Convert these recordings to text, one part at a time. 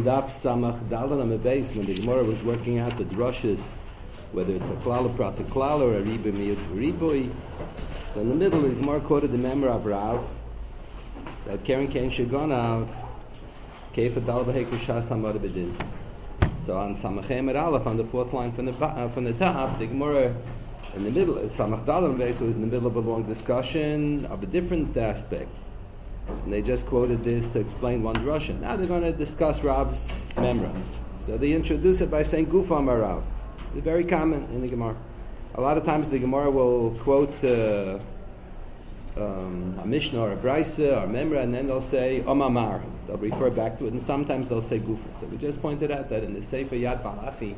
on Daf Samach Dalan on the base when the Gemara was working out the drushes, whether it's a klal prat a klal or a riba miyut ribui. So in the middle, the Gemara quoted the member of Rav that Keren Kain Shagonav Kefa Dal B'Hei Kushas Hamad B'Din. So on Samachem at Aleph, on the fourth line from the top, the Gemara in the middle, Samach Dalan base was in the middle of a long discussion of a different aspect. And they just quoted this to explain one drasha. Now they're going to discuss Rav's memra. So they introduce it by saying Gufam Rav. It's very common in the Gemara. A lot of times the Gemara will quote a Mishnah or a Brisa or a memra, and then they'll say Omamar. They'll refer back to it, and sometimes they'll say Gufa. So we just pointed out that in the Sefer Yad Malachi,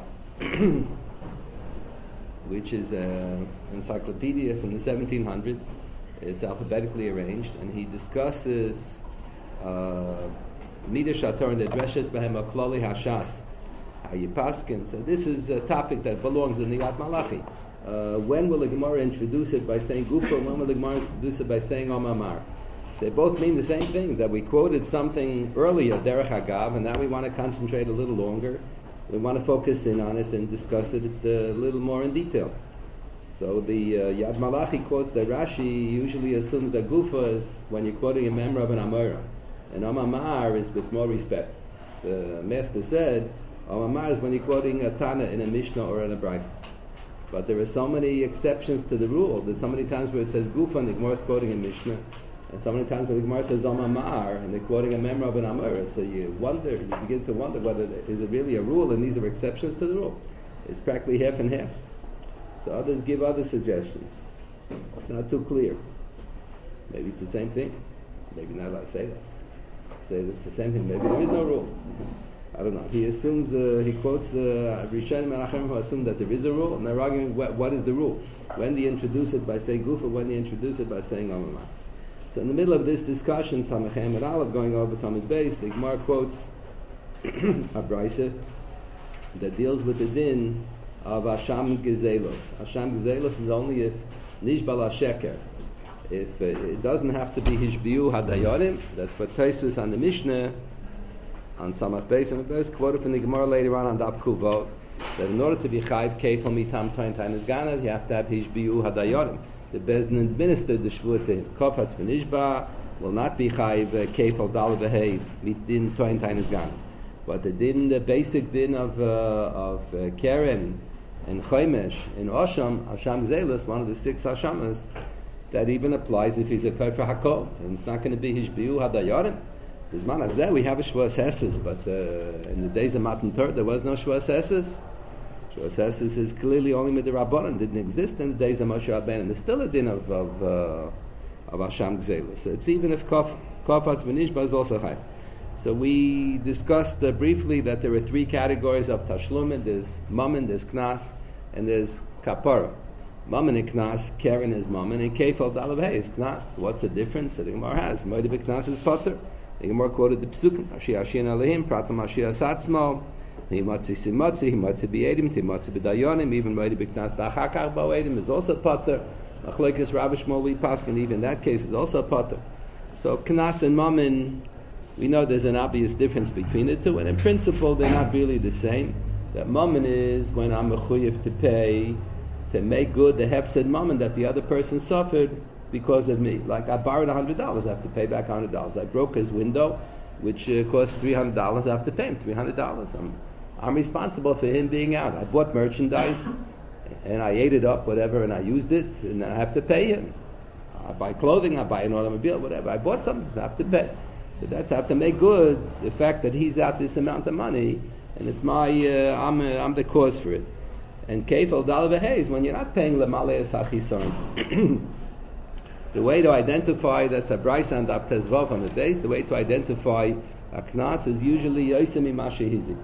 which is an encyclopedia from the 1700s, it's alphabetically arranged, and he discusses Midah Shator and the Dreshes Behem Aklali Hashas Hayipaskin. So this is a topic that belongs in the Yad Malachi. When will the Gemara introduce it by saying Gufa? When will the Gemara introduce it by saying Omamar? They both mean the same thing, that we quoted something earlier, Derech Hagav, and now we want to concentrate a little longer. We want to focus in on it and discuss it a little more in detail. So the Yad Malachi quotes that Rashi usually assumes that Gufa is when you're quoting a member of an Amora, and Omamar is with more respect. The Master said Omamar is when you're quoting a Tana in a Mishnah or in a Brisa. But there are so many exceptions to the rule. There's so many times where it says Gufa and the Gemara is quoting a Mishnah, and so many times where the Gemara says Omamar and they're quoting a member of an Amora. So you begin to wonder whether is it really a rule and these are exceptions to the rule. It's practically half and half. So others give other suggestions. It's not too clear. Maybe it's the same thing. Maybe not like say that. Say that it's the same thing. Maybe there is no rule. I don't know. He assumes, he quotes Rishonim and Acharim who assume that there is a rule, and they're arguing what is the rule. When they introduce it by saying Gufa, when they introduce it by saying Omamar. So in the middle of this discussion, Samachem and Aleph going over Talmud Beis, the Gemara quotes a brisa that deals with the din of Asham Gezelos. Asham Gezelos is only if Nishbal HaSheker. If it doesn't have to be Hishbiu Hadayorim, that's what Taisus on the Mishnah, on Samach Beis and Beis, quoted from the Gemara later on Daf Kuvov, that in order to be Chayv Kefal Mitam Toin Tainis Ganav, you have to have Hishbiu Hadayorim. The Bezdin administered the Shvuah to him. Kofatz V'Nishba will not be Chayv Kefal Dal V'Hei Mitin Toin Tainis Ganav. But the basic din of Keren and Chomesh in Osham, Asham Zelis, one of the 6 Hashamas, that even applies if he's a Kofar Hakol, and it's not going to be Hishbiu Hadayorim. Bisman Hazeh, we have a Shvuas Heses, but in the days of Matan Torah, there was no Shvuas Heses. Shvuas Heses is clearly only Midrabanan, didn't exist in the days of Moshe Rabbeinu. There's still a din of Asham Zelis. So it's even if Kofatz V'Nishba is also high. So we discussed briefly that there are 3 categories of Tashlumin. There's Mammon, there's Knas, and there's Kapara. Mammon and Knas, Keren is Mammon, and Kefal Dalaveh is Knas. What's the difference? So the Gemara has. Moed B'Knas is Potter. The Gemara quoted the Psukim. Ashia Ashin Alehim, Pratam Ashia Satzmo, Himatzi Simotzi, Himatzi B'Edim, Himatzi B'Dayonim, even Moed B'Knas B'Achakach B'Edim is also Potter. Machlekes Rabbi Shmuel Paskin, even that case is also Potter. So Knas and Mammon, we know there's an obvious difference between the two, and in principle they're not really the same. That mammon is when I'm mechuyev to pay, to make good the hefsed mammon that the other person suffered because of me. Like I borrowed $100, I have to pay back $100. I broke his window, which cost $300, I have to pay him $300. I'm responsible for him being out. I bought merchandise, and I ate it up, whatever, and I used it, and then I have to pay him. I buy clothing, I buy an automobile, whatever. I bought something, so I have to pay. So that's I have to make good the fact that he's out this amount of money, and it's my I'm the cause for it. And Kefal Dal V'Hei is when you're not paying L'Malei Hachison. The way to identify that's a Brisa and Daf Tezvav on the base. The way to identify a Knas is usually Yosem Imashe Hizik.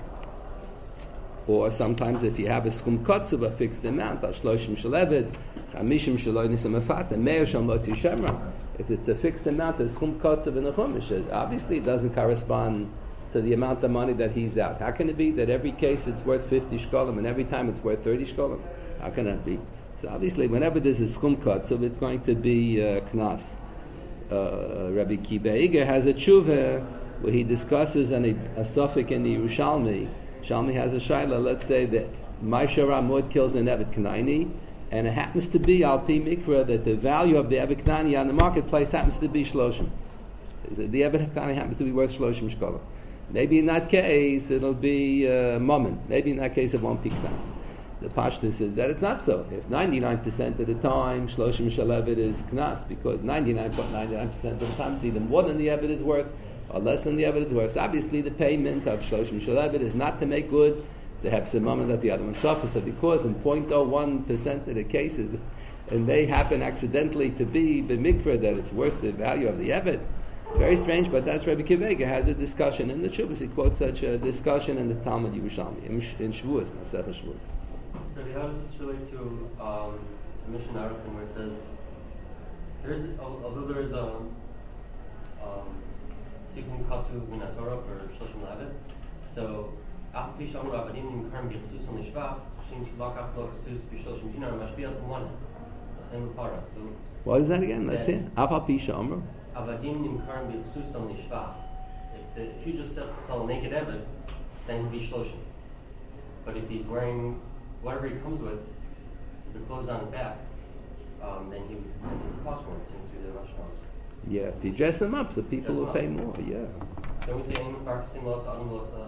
Or sometimes if you have a Schum Kotzev, a fixed amount, Ashloshim Shaleved, Chamishim Shaloi Nisam Afat, and Meir Shal Motzi Shemra. If it's a fixed amount, a Schum Kotzev in a Chumash, obviously it doesn't correspond to the amount of money that he's out. How can it be that every case it's worth 50 shkolim and every time it's worth 30 shkolim? How can that be? So obviously whenever there's a Schum Kotzev, it's going to be Knas. Rabbi Kiva Eger has a tshuva where he discusses a suffix in the Yerushalmi. Shalmi has a shaila. Let's say that Maisha Ramud kills an Evet Knaini, and it happens to be Al Pi Mikra that the value of the Evet Knaini on the marketplace happens to be Shloshim. The Evet Knaini happens to be worth Shloshim Shkola. Maybe in that case it'll be Mammon. Maybe in that case it won't be Knas. The Pashtus is that it's not so. If 99% of the time Shloshim Shalevet is Knas, because 99.99% of the time it's either more than the Evet is worth or less than the Evet is worth. So obviously the payment of Shloshim Shalevet is not to make good the Hepsim that the other one suffers. So because in 0.01% of the cases, and they happen accidentally to be b'mikra that it's worth the value of the Evet, very strange, but that's Rabbi Kivega has a discussion in the Shuvas. He quotes such a discussion in the Talmud Yerushalmi, in Shavuos, Masechah Shavuos. Rabbi, how does this relate to the Mishnah Arachim where it says, although there is a Sikun Katsu Minatorah for Shloshim Lavet, so after Pisha Amru Avadim Nimkarim B'Chsus on Lishvach, Shin Tivakach Lo Chsus B'Shloshim Dinar Mashbiach L'Mona, L'Chem L'Para. So what is that again? Let's see. Afal Pisha Amru Avadim Nimkarim B'Chsus on Lishvach. If you just sell a naked Evet, then he'll be Shloshim. But if he's wearing whatever he comes with, the clothes on his back, then he would cost more. It seems to be the restaurants. Yeah, if you dress them up, so people will pay more. Yeah. Then we say Ein Farkasim Losa Adam Losa.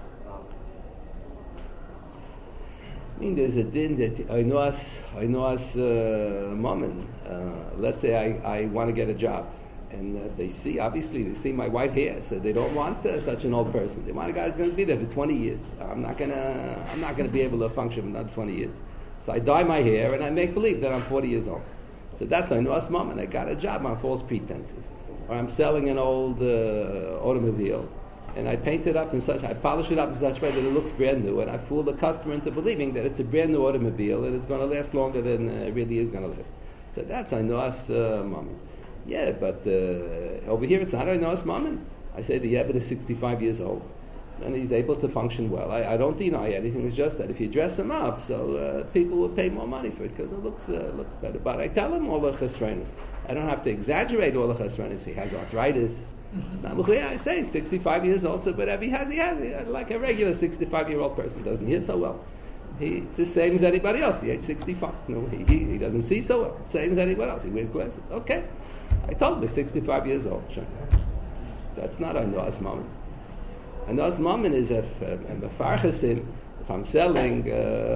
I mean, there's a din that I know us moment. Let's say I want to get a job, and they see my white hair, so they don't want such an old person. They want a guy who's going to be there for 20 years. I'm not gonna be able to function for another 20 years. So I dye my hair and I make believe that I'm 40 years old. So that's I know us moment. I got a job on false pretenses, or I'm selling an old automobile. And I paint it up I polish it up in such a way that it looks brand new, and I fool the customer into believing that it's a brand new automobile and it's going to last longer than it really is going to last. So that's I know us moment. Yeah, but over here it's not I know us moment. I say the Yeved is 65 years old, and he's able to function well. I don't deny anything. It's just that if you dress him up, so people will pay more money for it because it looks better. But I tell him all the chesronos. I don't have to exaggerate all the chesronos. He has arthritis. I say 65 years old, so whatever he has, like a regular 65-year-old person. Doesn't hear so well. He the same as anybody else, the age 65. No, he doesn't see so well. Same as anybody else. He wears glasses. Okay. I told him he's 65 years old. Sure. That's not a Noah's moment. A Noah's moment is if I'm selling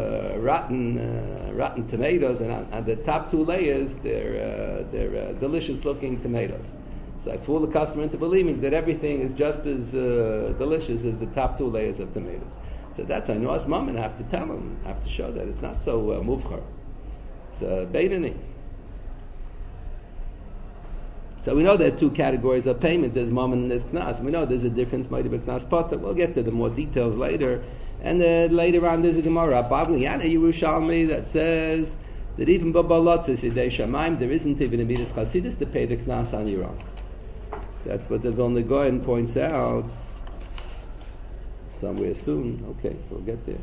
rotten tomatoes, and on the top two layers they're delicious looking tomatoes. So I fool the customer into believing that everything is just as delicious as the top two layers of tomatoes. So that's I know as mom, and I have to tell him, I have to show that it's not so muvchar. It's beinani. So we know there are two categories of payment. There's mammon and there's knas. We know there's a difference, might be knas potter. We'll get to the more details later. And later on there's a Gemara, Bavli Yana Yerushalmi, that says that even Babalotzes Yidei Shamayim, there isn't even a Midas Chasidus to pay the knas on your own. That's what the Vilna Gaon points out somewhere soon. Okay, we'll get there.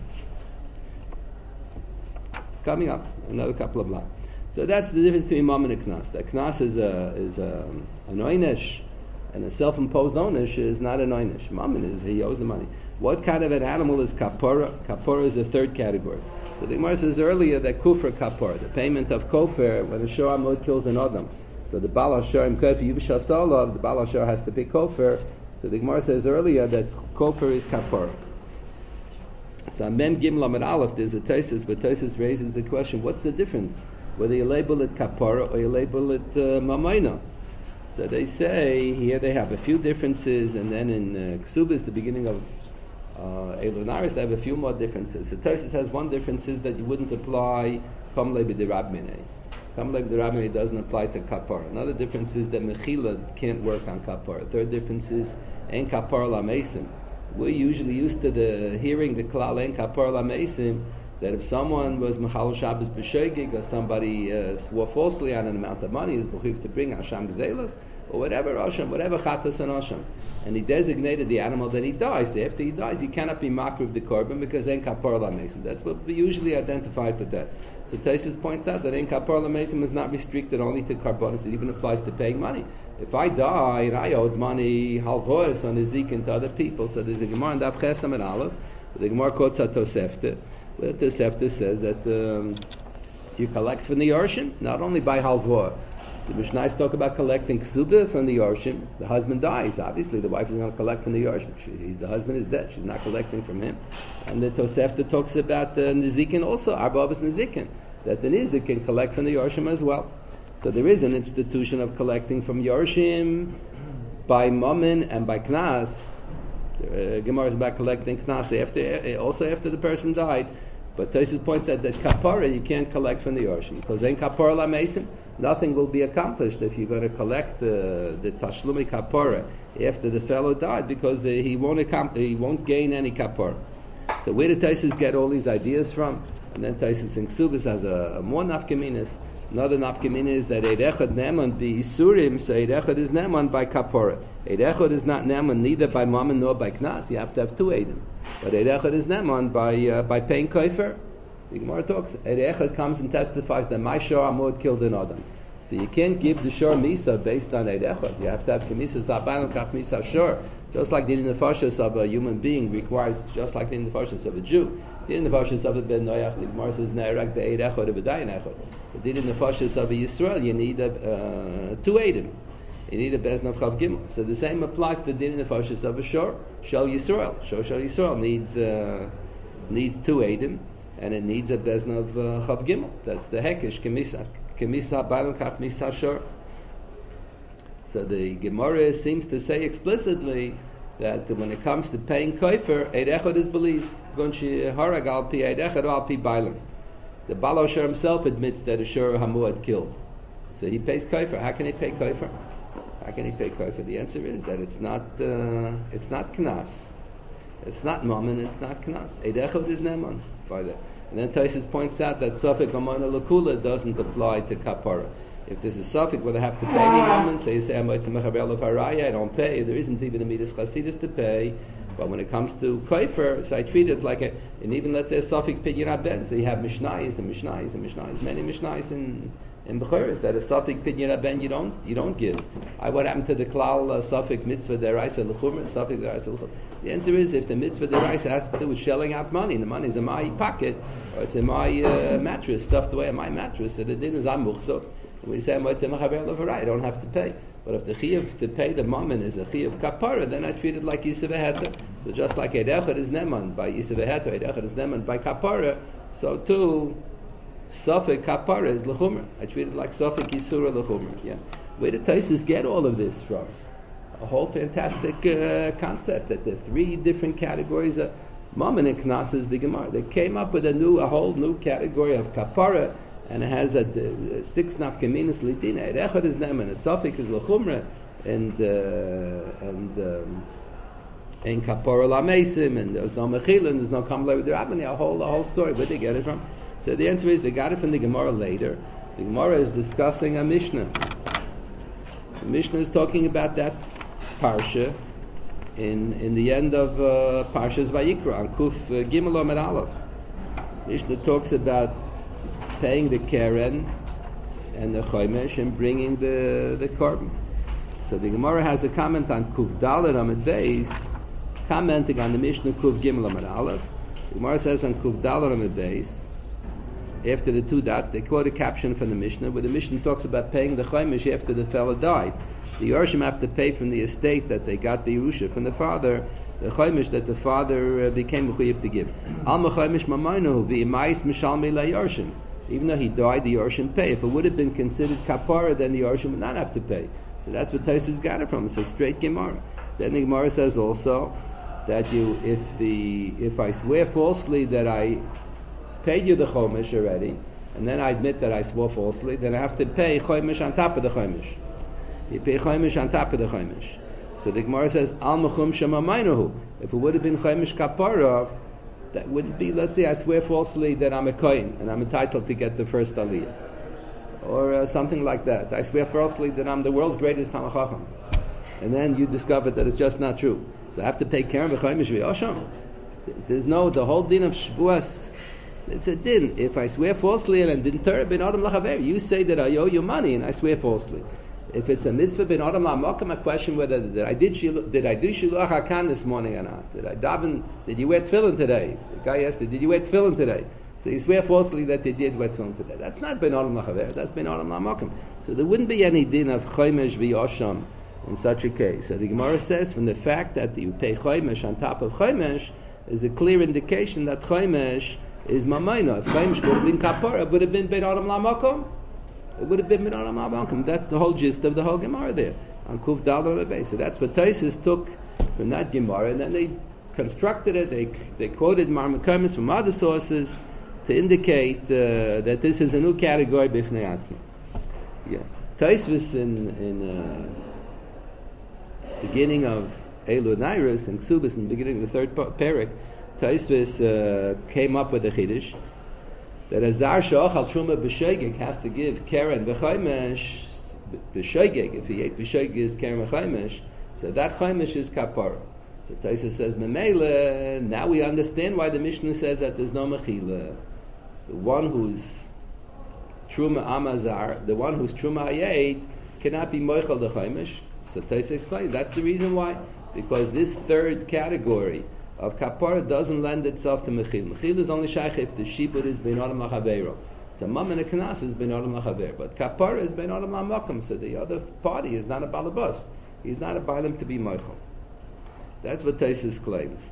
It's coming up, another couple of blocks. So that's the difference between mammon and knas. That knas is an oynish, and a self-imposed oynish is not an oynish. Mammon is he owes the money. What kind of an animal is kapora? Kapora is the third category. So the Gemara says earlier that kufr kapora, the payment of kofar when a shor amud kills an adam. So the Baal Hashor im Kofer Yibshah Solov, the Baal Hashor has to pay kofar. So the Gemara says earlier that kofar is kapora. So Mem Gimel Amud Aleph, there's a Tosfos, but Tosfos raises the question: what's the difference whether you label it kapora or you label it mamayna? So they say here they have a few differences, and then in Ksubis, the beginning of Elunaris, they have a few more differences. The Tosfos has one difference is that you wouldn't apply Kamle b'derab minei. Kamle b'derab minei doesn't apply to kapara. Another difference is that mechila can't work on kapara. Third difference is ein kapara lamesim. We're usually used to hearing the klal ein kapara lamesim, that if someone was mechal Shabbos b'shoigig, or somebody swore falsely on an amount of money, is b'chiv to bring Hasham Gzelos. or whatever Asham, whatever Chatas and Asham. And he designated the animal that he dies. So after he dies, he cannot be makriv the korban because ein kapor lamesim. That's what we usually identify with that. So Taisus points out that ein kapor lamesim is not restricted only to karbonis. It even applies to paying money. If I die and I owed money, halvois on Ezekiel to other people, so there's a Gemara in Daf Chesam and Aleph. The Gemara quotes a Tosefta. The Tosefta says that you collect from the Yorshim, not only by halvoah. The Mishnahs talk about collecting ksubah from the Yorshim. The husband dies. Obviously, the wife is going to collect from the Yorshim. The husband is dead. She's not collecting from him. And the Tosefta talks about Nizikin also, Arba Avos Nizikin, that the Nizik can collect from the Yorshim as well. So there is an institution of collecting from Yorshim by Mammon and by Knas. Gemara is about collecting Knas also after the person died. But Tosfos points out that kapara you can't collect from the Yorshim because ain't kapara la mason. Nothing will be accomplished if you're going to collect the tashlumi kapara after the fellow died because he won't gain any kapara. So where did Tosfos get all these ideas from? And then Tosfos in Ksubas has a more nafkaminas. Another nafkamina is that Eid Echad Neman be Isurim, so Eid Echad is Neman by Kapora. Eid Echad is not Neman neither by Mammon nor by Knas. You have to have two Eidim. But Eid Echad is Neman by paying Kofer. The Gemara talks, Eid Echad comes and testifies that my Shor Amud killed an Adam. So you can't give the Shor Misa based on Eid Echad. You have to have Kemisa Zaban Kach Misa Shor. Just like the Nefashos of a human being requires, just like the Nefashos of a Jew. The Nefashos of a Ben Noach, the Gemara says, Ne'erak be'Eid Echad u'b'dayin Echad. But in the Nefashos of a Yisrael, you need two Eidim. You need a Bezna of Chav Gimel. So the same applies to the Din Nefashos of a Shor Shel Yisrael. Shor Shel Yisrael needs two Eidim, and it needs a Bezna of Chav Gimel. That's the Hekesh, Kemisa Bailam Kach Misa Shor. So the Gemara seems to say explicitly that when it comes to paying kofer, Eid Echad is believed. Gunshi Harag al pi Eid Echad al pi Bailam. The Baal Asher himself admits that a Shur Hamuad killed. So he pays kofer. How can he pay kofer? How can he pay kofer? The answer is that it's not knas. It's not mammon, it's not knas. Eid Echad is neman by that. And then Tosfos points out that Safek Amana Lakula doesn't apply to kapara. If there's a suffix where they have to pay any moment, so you say, I don't pay, there isn't even a midas chasidus to pay. But when it comes to kofer, so I treat it like and even let's say a suffix pidyon ben, so you have mishnayis and mishnayis and mishnayis, many mishnayis in Bechoros that a suffix pidyon ben you don't give. What happened to the klal suffix mitzvah deraisa l'chumra, suffix deraisa l'chumra? The answer is if the mitzvah deraisa has to do with shelling out money, the money is in my pocket or it's in my mattress, stuffed away in my mattress, so the din is amuch. We say, I don't have to pay. But if the chiyuv to pay the mammon is a chiyuv kapara, then I treat it like Yisrael Heter. So just like Eid Echad is neman by Yisrael Heter, Eid Echad is neman by kapara, so too, Safek kapara is l'chumra. I treat it like Safek Yisura l'chumra. Yeah. Where did Tosfos get all of this from? A whole fantastic concept that the three different categories of mammon and knas is the Gemara. They came up with a whole new category of kapara, and it has a six nafkaminas lidina. Eid Echad is neman, a suffix is l'chumra, and kapara lamesim, and there's no mechila, and there's no kamlei with the rabbani. A whole story. Where they get it from? So the answer is they got it from the Gemara later. The Gemara is discussing a Mishnah. The Mishnah is talking about that parsha in the end of Parshas Vayikra on Kuf Gimel Amud Aleph. Mishnah talks about paying the keren and the chomesh and bringing the korban. So the Gemara has a comment on Kuf Dalet Amud Beis, commenting on the Mishnah Kuf Gimel Amud Aleph. The Gemara says on Kuf Dalet Amud Beis, after the two dots, they quote a caption from the Mishnah where the Mishnah talks about paying the chomesh after the fellow died. The Yorshim have to pay from the estate that they got the Yerusha from the father, the chomesh that the father became mechuyev to give. Al chomesh mamaynu v'imais mishalmei laYorshim. Even though he died, the Yorshim pay. If it would have been considered kapara, then the Yorshim would not have to pay. So that's what Tosfos got it from. It's a straight Gemara. Then the Gemara says also that if I swear falsely that I paid you the chomesh already, and then I admit that I swore falsely, then I have to pay chomesh on top of the chomesh. You pay chomesh on top of the chomesh. So the Gemara says, Al mechum shemamaynahu. If it would have been chomesh kapara, that wouldn't be, let's say I swear falsely that I'm a kohen and I'm entitled to get the first aliyah. or something like that. I swear falsely that I'm the world's greatest Talmid Chacham. And then you discover that it's just not true. So I have to pay Keren v'Chaimish v'Yosham. There's no, the whole din of Shavuos, it's a din. If I swear falsely and didn't turn bin Adam Lachaver, you say that I owe you money and I swear falsely. If it's a mitzvah bin Adam La'Makom, I question whether did I do Shiluach HaKan this morning or not? Did you wear tefillin today? The guy asked, did you wear tefillin today? So you swear falsely that they did wear tefillin today. That's not bin Adam Lachaver, that's bin Adam La'Makom. So there wouldn't be any din of Chaimish v'Yosham in such a case. So the Gemara says from the fact that you pay Chaimish on top of Chaimish is a clear indication that Chaimish is Mamayna. If Chaimish would have been Kapara, it would have been bin Adam La'Makom. It would have been Bin Adam La'Makom. That's the whole gist of the whole Gemara there. On Kuf Dal Rabbi. So that's what Taisus took from that Gemara, and then they constructed it. They quoted Marmakamis from other sources to indicate that this is a new category Bifnei Atzma. Yeah. Taisus in beginning of Eilu Nairis and Ksubis in the beginning of the third parak, Taisus came up with a chiddush that a zar she'achal truma b'shoigeg has to give keren v'chaimesh b'shoigeg. If he ate b'shoigeg is keren v'chaimesh, so that chaimesh is kapara. So Taisa says memele. Now we understand why the Mishnah says that there's no mechila. The one who's truma amazar, the one who's truma hayet, cannot be moichel the chaimesh. So Taisa explains that's the reason why, because this third category of kapara doesn't lend itself to mechil. Mechil is only shaykh if the shibud is ben adam lachaveiro. So mam and a knas is ben adam lachaver, but kapara is ben adam lamakom. So the other party is not a balabas. He's not a balim to be moichel. That's what Taisus claims.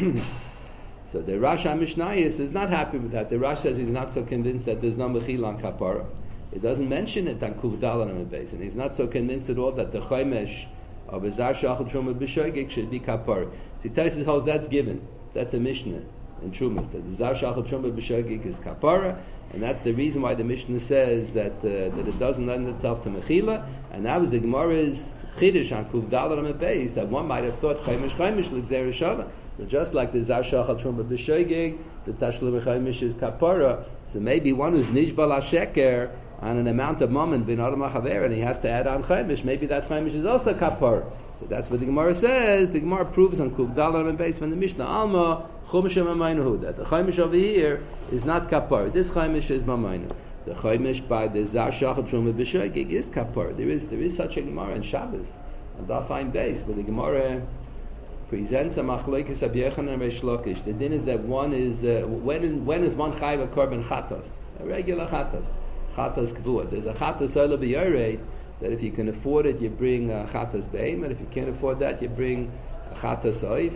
So the Rosh HaMishnayos is not happy with that. The Rosh says he's not so convinced that there's no mechil on kapara. It doesn't mention it on Kuf Dal and Base, and he's not so convinced at all that the chaimesh of a zar shachal truma b'shoigeg should be kapara. See, Taisus holds that's given. That's a Mishnah in Trumas. That the zar shachal truma b'shoigeg is kapara, and that's the reason why the Mishnah says that it doesn't lend itself to mechila. And that was the Gemara's chiddush on Kuf Dal and Base, that one might have thought chaimesh l'gzera shava. So just like the zar shachal truma b'shoigeg, the tashlim chaimesh is kapara. So maybe one who's nishbal hasheker on an amount of moment bin adam lachaver, and he has to add on chaimish. Maybe that chaimish is also kapar. So that's what the Gemara says. The Gemara proves on Kuf Dalar and Beis from the Mishnah Alma chumash mamaynahu that the chaimish over here is not kapar. This chaimish is mamayna. The chaimish by the zar shachal truma b'shoigeg is kapar. There is such a Gemara in Shabbos on Daf Beis where the Gemara presents a machlekes Rabbi Yochanan and Reish Lakish. The din is that one is when is one chayv a korban chatos, a regular chatos. Chatas kavua. There's a chatas oila b'yorei that if you can afford it, you bring a chatas be'em, and if you can't afford that, you bring a chatas oif.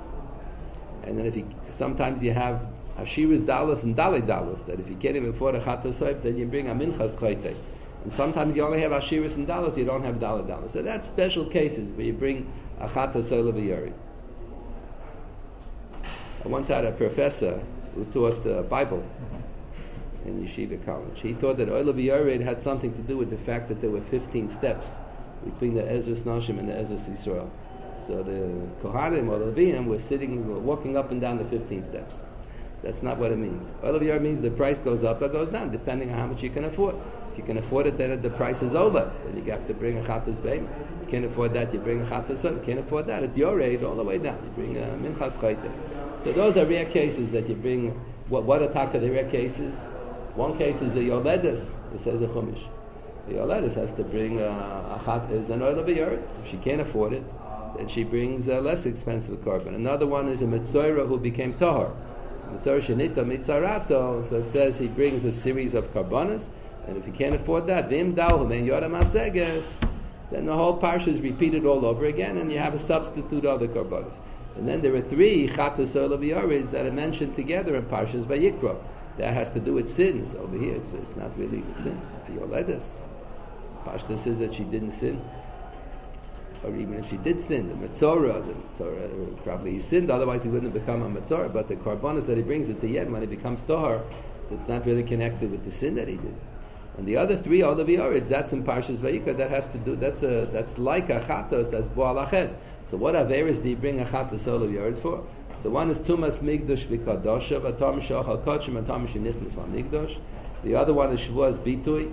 And then sometimes you have ashiras dalas and dalei dalas, that if you can't even afford a chatas oif, then you bring a minchas chayte. And sometimes you only have ashiras and dalas, you don't have dalei dalas. So that's special cases where you bring a chatas oila b'yorei. I once had a professor who taught the Bible in Yeshiva College. He thought that Oila B'Yored had something to do with the fact that there were 15 steps between the Ezras Nashim and the Ezras Yisrael. So the Kohanim or Leviim were walking up and down the 15 steps. That's not what it means. Oila B'Yored means the price goes up or goes down, depending on how much you can afford. If you can afford it, then the price is over. Then you have to bring a Chatas Beim. If you can't afford that, you bring a Chatas Beim. If you can't afford that, it's your aid all the way down. You bring a Minchas Chayte. So those are rare cases that you bring. What attack are the rare cases? One case is a Yoledis, it says a Chumash. The Yoledis has to bring a chat is an oil of a yard. If she can't afford it, then she brings a less expensive korban. Another one is a Mitzorah who became Tahor. Mitzorah Shenita Mitzarato, so it says he brings a series of korbanos, and if he can't afford that, Vim Dal then Yoram Aseges, then the whole parsha is repeated all over again, and you have a substitute other korbanos. And then there are 3 Chatas Oil of Yoris that are mentioned together in Parshas Vayikra. That has to do with sins. Over here, it's not really with sins. Yoledis. Pashta says that she didn't sin. Or even if she did sin, the Metzorah probably he sinned, otherwise he wouldn't have become a Metzorah. But the korbanos that he brings at the end, when he becomes Tohar, it's not really connected with the sin that he did. And the other 3 Olav Yoretz, that's in Parshas Vayikra, that has to do, that's like a Chatos, that's Bo'al Ached. So what Averis do you bring a Chatos Olav Yoretz for? So one is Tumas Migdosh V'Kadosha V'Tam Shachal Kodshim V'Tam Shenichnas LaMigdosh. The other one is Shavuos Bitui.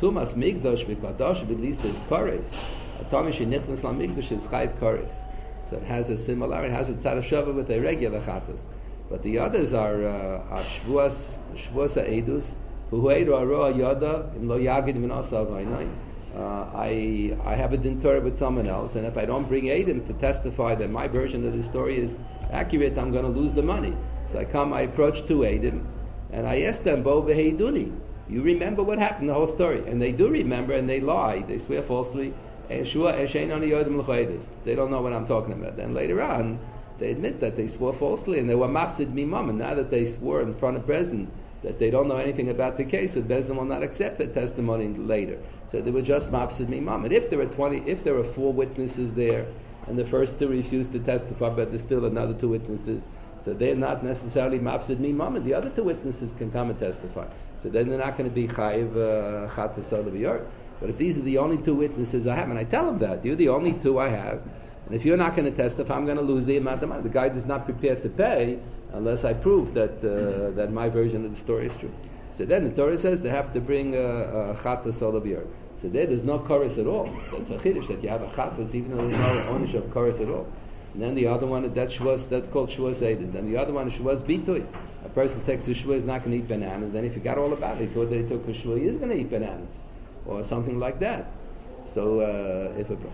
Tumas Migdosh v'kadosh v'lisa is Kores. Atomi shenichnas lamigdosh is Chayv Kores. So it has a similarity. It has a tzad shava with a regular chatas. But the others are shvuas edus. Huhuedu aroa yada im lo yagid v'nasa v'ainai. I have a din Torah with someone else, and if I don't bring Eidim to testify that my version of the story is accurate, I'm going to lose the money. So I approach two Eidim, and I ask them, Bo v'heiduni, you remember what happened, the whole story? And they do remember, and they lie, they swear falsely. They don't know what I'm talking about. Then later on, they admit that they swore falsely, and they were mafsid mimam, and now that they swore in front of President that they don't know anything about the case, that Bezdin will not accept their testimony later. So they were just mafsid mimam. And if there were 4 witnesses there, and the first 2 refused to testify, but there's still another 2 witnesses, so they're not necessarily mafsid mimam, and the other 2 witnesses can come and testify. So then they're not going to be chayiv chatas olav. But if these are the only 2 witnesses I have, and I tell them that, you're the only 2 I have, and if you're not going to testify, I'm going to lose the amount of money. The guy is not prepared to pay unless I prove that that my version of the story is true. So then the Torah says they have to bring chatas olav. So there's no chorus at all. That's a chiddush, that you have a chatas even though there's no ownership of chorus at all. And then the other one, that's called shvuas edus. Then the other one is shvuas bitui. A person takes a shvua, is not going to eat bananas. Then he forgot all about it. He thought that he took a shvua, he is going to eat bananas, or something like that. So if a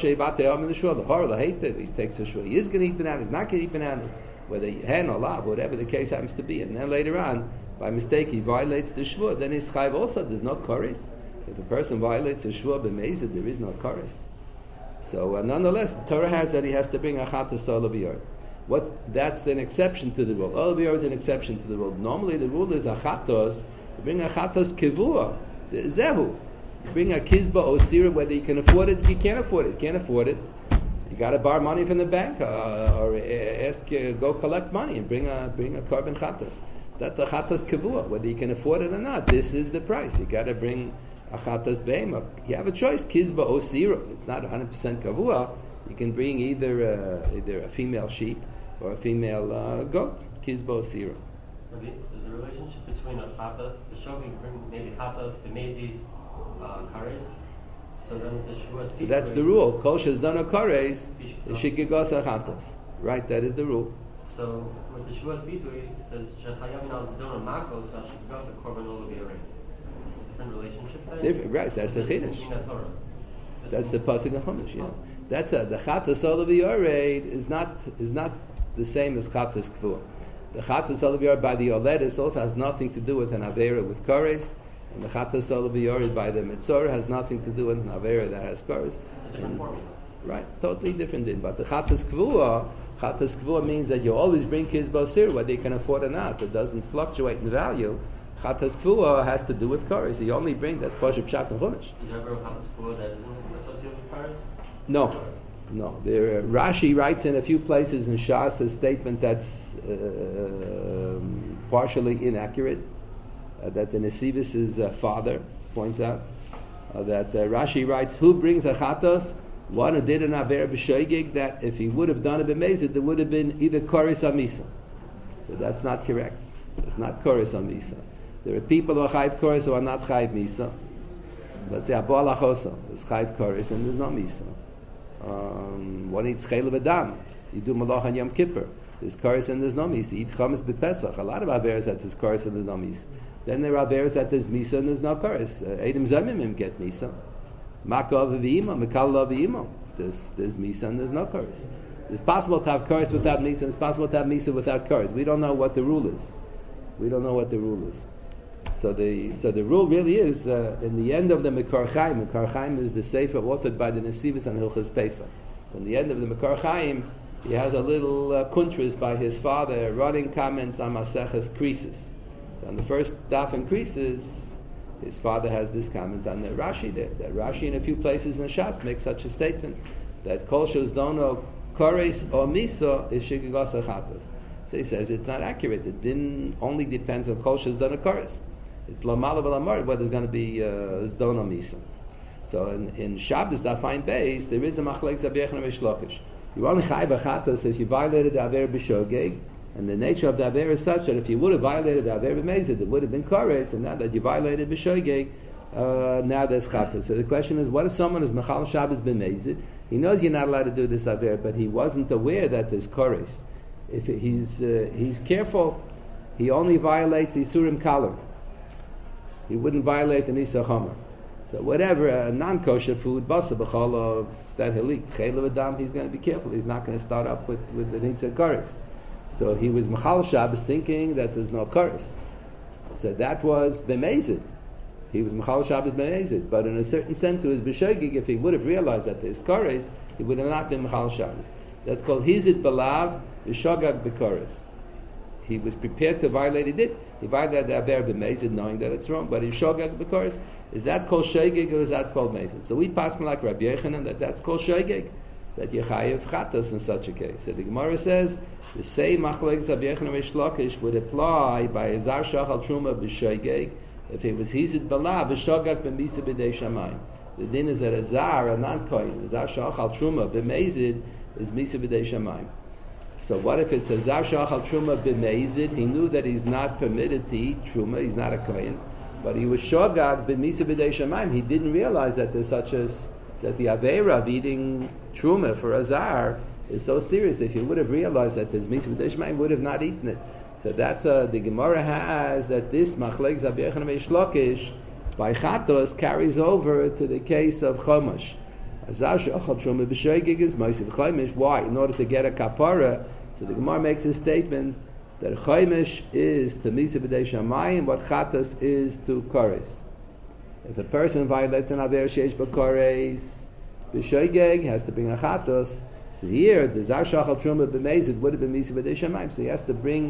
he takes a shvua, he is going to eat bananas, not going to eat bananas, whether hen or lav, whatever the case happens to be. And then later on, by mistake, he violates the shvua, then he's chayv also. There's no chorus. If a person violates a shvua b'meizid, there is no chorus. So nonetheless, the Torah has that he has to bring a chatas olav b'yor. That's an exception to the rule. Olav b'yor is an exception to the rule. Normally the rule is a chatos. You bring a chatos kivua, zehu. You bring a kizba osira, whether you can afford it. If you can't afford it, you got to borrow money from the bank, or ask, go collect money and bring a korban chatos. That's a chatos kivua, whether you can afford it or not. This is the price. You got to bring a chatas be'ema. You have a choice, kizba osira. It's not 100% kavua. You can bring either a female sheep or a female goat, kizba osira. Is the relationship between a chata, the shogeg bring maybe chatas, b'mezid, kares? So then the shvuas. So that's the rule. Kol shezdana kares, shigigos chatas. Right, that is the rule. So with the shvuas bitui, it says shechayavin al zidona makos v'shigigos korban olav b'yorei. It's a different relationship there. Different, right? That's a chiddush. That's the pasuk of Chumash. Yeah, that's the chatas olav b'yorei is not the same as chatas kfua. The chatas olav b'yorei by the oledis also has nothing to do with an avera with kares. And the chatas olav b'yorei by the mitzor has nothing to do with an avera that has kares. It's a different formula. Right, totally different din. But the chatas kavua means that you always bring kizba osir, whether you can afford or not. It doesn't fluctuate in value. Chatas kavua has to do with kares. You only bring, that's pashup pshat and chumash. Is there ever a chatas kavua that isn't associated with kares? No. There, Rashi writes in a few places in Shas a statement that's partially inaccurate. That the Nesivis's father points out that Rashi writes, who brings a chatos? One who did an aver b'shoigig, that if he would have done it b'mezid, there would have been either koris or misa. So that's not correct. It's not koris or misa. There are people who are chayv koris who are not chayv misa. Let's say abol achosa is chayv koris and there's no misa. One eats chayil v'dam. You do malach on Yom Kippur. There's koris and there's no misa. You eat chametz b'pesach. A lot of averes that there's koris and there's no misa. Then there are averes that there's misa and there's no koris. Eidim zamimim get misa. Makov v'imo, Mikal v'imo. There's misa and there's no chorus. It's possible to have chorus without misa, and it's possible to have misa without chorus. We don't know what the rule is. So the rule really is in the end of the Mekar Chaim. Mekar Chaim is the sefer authored by the Nesivis and Hilchos Pesach. So in the end of the Mekar Chaim, he has a little kuntras by his father, running comments on Maseches Krisis. So on the first daf in Krisis, his father has this comment on the Rashi there. That Rashi in a few places in Shas makes such a statement that Kol Shuzdono Kores or Misa is Shigigos Achatas. So he says it's not accurate. It only depends on Kol Shuzdono Kores. It's Lamala V'Lamar whether it's going to be Zdono Misa. So in Shabbos Dafayin Beis there is a Machlek Zabech and Mishlokish. You only Chayv Achatas if you violated the Aver B'Shogeg. And the nature of the Aver is such that if you would have violated the Aver B'Mezid, it would have been Kores, and now that you violated B'Shoigeg, now there's Chatas. So the question is, what if someone is Mechal Shabbos b'mezid? He knows you're not allowed to do this aver, but he wasn't aware that there's Koris. If he's careful, he only violates Isurim Kalam. He wouldn't violate the Nisa Chomer. So whatever, a non-kosher food, basa b'cholov, that helik, chaylev adam, he's going to be careful. He's not going to start up with the Nisa Koris. So he was Mechal Shabbos thinking that there's no Koris. So that was b'mezid. He was Mechal Shabbos b'mezid. But in a certain sense, it was b'shogig. If he would have realized that there's Koris, he would have not been Mechal Shabbos. That's called hizit b'lav v'shogag b'koris. He was prepared to violate. He did. He violated the aver b'mezid, knowing that it's wrong. But in shogag b'koris, is that called shogeg or is that called mezid? So we pass like Rabbi Yochanan that's called shogeg, that you chayev chatos in such a case. So the Gemara says the same machlekes Rabbi Yochanan Reish Lakish would apply by a zar shachal truma b'shogeg if it was hizit b'lav v'shogag b'misa b'dei shamayim. The din is that a zar, a non-kohen, a zar shachal truma b'mezid is misa b'dei shamayim. So what if it's a zar shachal truma b'mezid? He knew that he's not permitted to eat truma. He's not a kohen, but he was shogag b'misa b'dei shamayim. He didn't realize that there's such as that the aveira of eating truma for a zar is so serious. If he would have realized that there's misa b'dei shamayim, would have not eaten it. So that's the Gemara has that this machlekes Rabbi Yochanan Reish Lakish by chatos carries over to the case of chomash. Azar she'achal truma b'shogeg is ma'asiv chomash. Why? In order to get a kapara. So the Gemara makes a statement that chomash is to misa b'dei shamayim, what chatos is to koris. If a person violates an aver sheish b'koris b'shogeg, has to bring a chatos. So here, the zar shachal truma b'mezid would have been misa b'dei shamayim. So he has to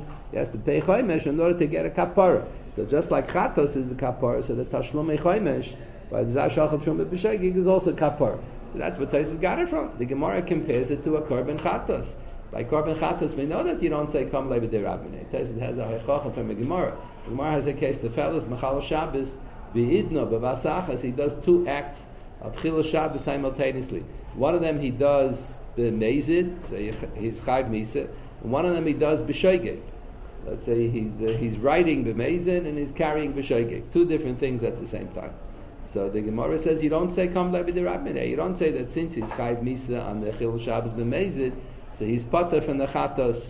pay chomash in order to get a kapara. So just like chatos is a kapara, so the tashlum chomash by the zar shachal truma b'shogeg is also kapara. So that's what Taisus got it from. The Gemara compares it to a korban chatos. By korban chatos, we know that you don't say kam levi de rabbinei. Taisus has a hechachah from the Gemara. The Gemara has a case. The fellow is mechal Shabbos v'idno b'vasachas. He does two acts of chilul Shabbos simultaneously. One of them he does b'mezid, so he's chayv misa, and one of them he does b'shogeg. Let's say he's writing b'mezid and he's carrying b'shogeg. Two different things at the same time. So the Gemara says you don't say kam levi de rabbinei. You don't say that since he's chayv misa on the chilul Shabbos b'mezid, so he's potter from the chatos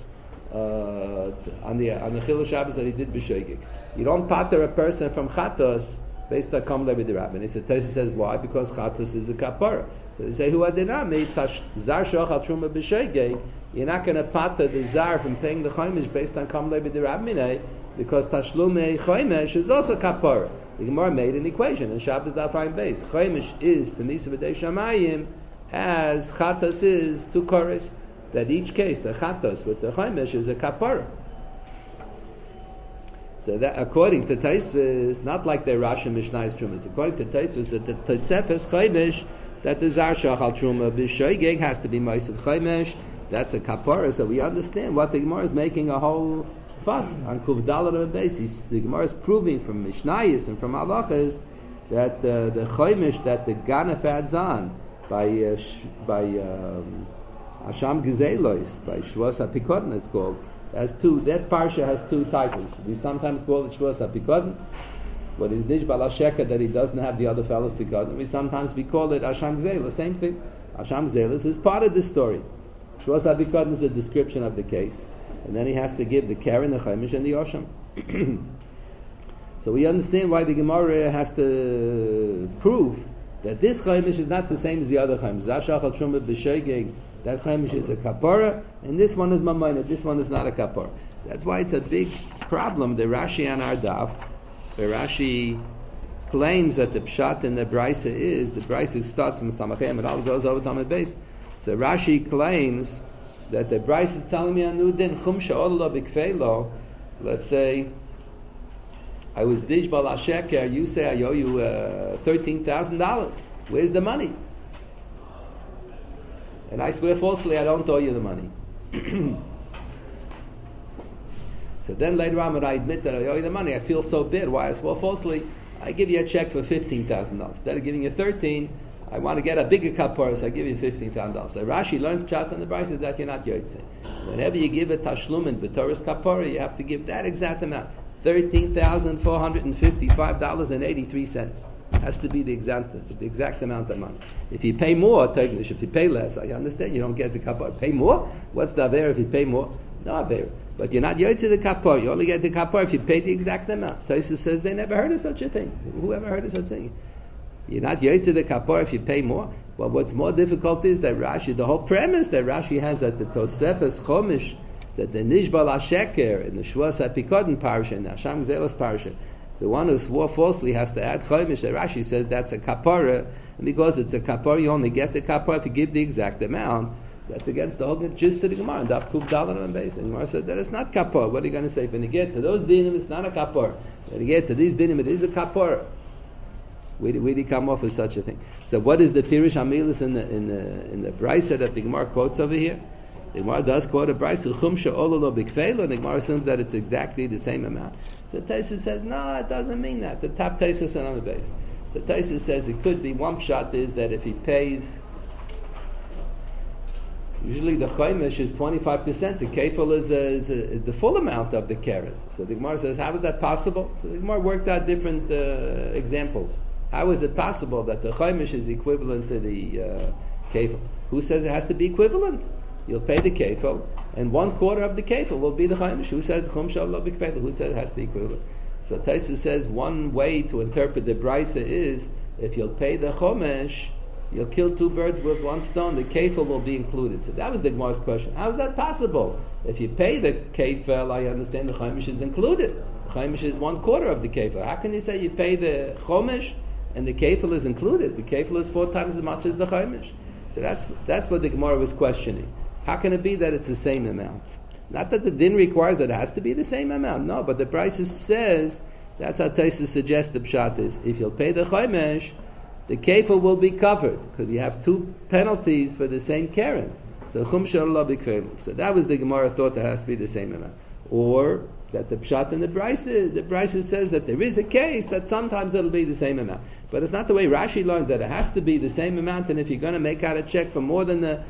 on the chilul Shabbos that he did b'shogeg. You don't pater a person from chatos based on kam levi de rabbinei. So Taisus says why? Because chatos is a kapara. So they say, who adinami zar shachal truma b'shogeg, you're not going to pater the zar from paying the chomesh based on kam levi de rabbinei, because tashlumei chomesh is also kapara. The Gemara made an equation in Shabbos Daf Ayin Beis. Chomesh is to misa b'dei shamayim as chatos is to koris. That each case, the chatos with the chomesh is a kapara. So that, according to Taisvis, not like the Rashi Mishnah's Trumas. According to Taisvis, that the Tosefes chomesh, that the zar shachal truma b'shogeg has to be ma'asav chomesh. That's a kapara. So we understand what the Gemara is making a whole fuss on Kuv Daled basis. The Gemara is proving from Mishnayos and from Halachas that the chomesh that the Ganef adds on by Asham Gezelos, by Shvos HaPikodin it's called, that parsha has two titles. We sometimes call it Shvos HaPikodin, but it's Nishbal HaSheker that he doesn't have the other fellows Pikodin. We call it Asham Gezelos, same thing. Asham Gezelos is part of this story. Shvos HaPikodin is a description of the case. And then he has to give the Karen, the Chaimish, and the Osham. So we understand why the Gemara has to prove that this Chaimish is not the same as the other Chaimish. Zashachal Truma B'Shogeg, that Chaimish is a kapara, and this one is Mamayna, this one is not a kapara. That's why it's a big problem. The Rashi on our daf, the Rashi claims that the Pshat in the Brisa is, the Brisa starts from Samachem, it all goes over to Amid Beis. So Rashi claims that the Brisa is telling me a new din, Chum Sha'ollah B'Kfeilo, let's say, I was Dishbal HaSheker, you say I owe you $13,000. Where's the money? And I swear falsely I don't owe you the money. So then later on when I admit that I owe you the money, I feel so bad. Why I swear falsely? I give you a check for $15,000. Instead of giving you $13,000, I want to get a bigger kapara, so I give you $15,000. So Rashi learns Pshat on the Brisa that you're not Yotzei. Whenever you give a tashlum in B'Torah's kapara, you have to give that exact amount. $13,455.83. Has to be the exact amount of money. If you pay more, if you pay less, I understand you don't get the kapar. Pay more? What's the aver if you pay more? No aver. But you're not yotze the kapar. You only get the kapar if you pay the exact amount. Tosfos says they never heard of such a thing. Who ever heard of such a thing? You're not yotze the kapar if you pay more. Well, what's more difficult is that Rashi, the whole premise that Rashi has at the Tosefes Chomish, that the Nishbal HaSheker in the Shvuas HaPikodin Parsha, in the Hasham Gzelos Parsha, the one who swore falsely has to add Chomish. That Rashi says that's a kapara, and because it's a kapara, you only get the kapara if you give the exact amount. That's against the whole gist of the Gemara. And Daf Kuf Dalet and Beis. The Gemara said that it's not kapara. What are you going to say? When you get to those dinim, it's not a kapara. When you get to these dinim, it is a kapara. Where did he come off with such a thing? So what is the Pirush Hamilas in the Brisa that the Gemara quotes over here? The Gemara does quote a Brisa, Chumsha Ololo Bikfeilo, and the Gemara assumes that it's exactly the same amount. So Tosfos says, no, it doesn't mean that. The top Tosfos on the base. So Tosfos says it could be, one shot is that if he pays, usually the Chaimish is 25%, the Kefil is the full amount of the Keren. So the Gemara says, how is that possible? So the Gemara worked out different examples. How is it possible that the Chaimish is equivalent to the Kefil? Who says it has to be equivalent? You'll pay the kefil, and 1/4 of the kefil will be the chaimish. Who says chum shalom b'kefil? Who says it has to be equivalent? So Tosfos says one way to interpret the brisa is if you'll pay the chomesh, you'll kill two birds with one stone. The kefil will be included. So that was the Gemara's question. How is that possible? If you pay the kefil, I understand the chaimish is included. The chaimish is 1/4 of the kefil. How can you say you pay the chomesh and the kefil is included? The kefil is 4 times as much as the chaimish. So that's what the Gemara was questioning. How can it be that it's the same amount? Not that the din requires that it has to be the same amount. No, but the Brisa says, that's how Tosfos suggests the pshat is. If you'll pay the chomesh, the kefil will be covered, because you have 2 penalties for the same keren. So chum shalom b'kefil. So that was the Gemara thought that it has to be the same amount. Or that the pshat in the Brisa says that there is a case that sometimes it'll be the same amount. But it's not the way Rashi learns that it has to be the same amount, and if you're going to make out a check for more than the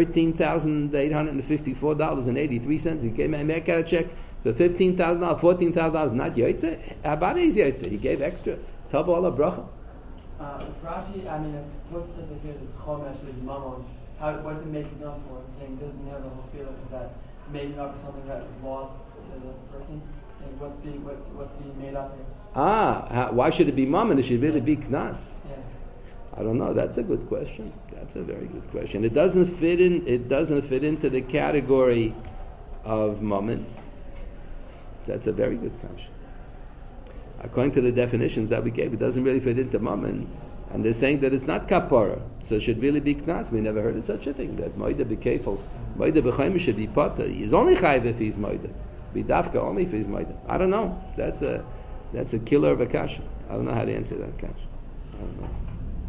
$13,854.83, you can make out a check for $15,000, $14,000, not Yotze. Abba is Yotze. He gave extra. Tov all a bracha. Rashi, I mean, Tosfos says here this chomesh is mammon. What's it making up for? Saying it doesn't have the whole feeling of that it's making up for something that was lost to the person. And what's being made up here? Why should it be mammon? It should really be knas. Yeah. I don't know. That's a good question. That's a very good question. It doesn't fit in. It doesn't fit into the category of mammon. That's a very good question. According to the definitions that we gave, it doesn't really fit into mammon, and they're saying that it's not kapara, so it should really be knas. We never heard of such a thing. That moida b'kefil, moida b'chaimish should be potter. He's only chayiv if he's moida. B'dafka only if he's moida. I don't know. That's a killer of a kasha. I don't know how to answer that kasha. I don't know.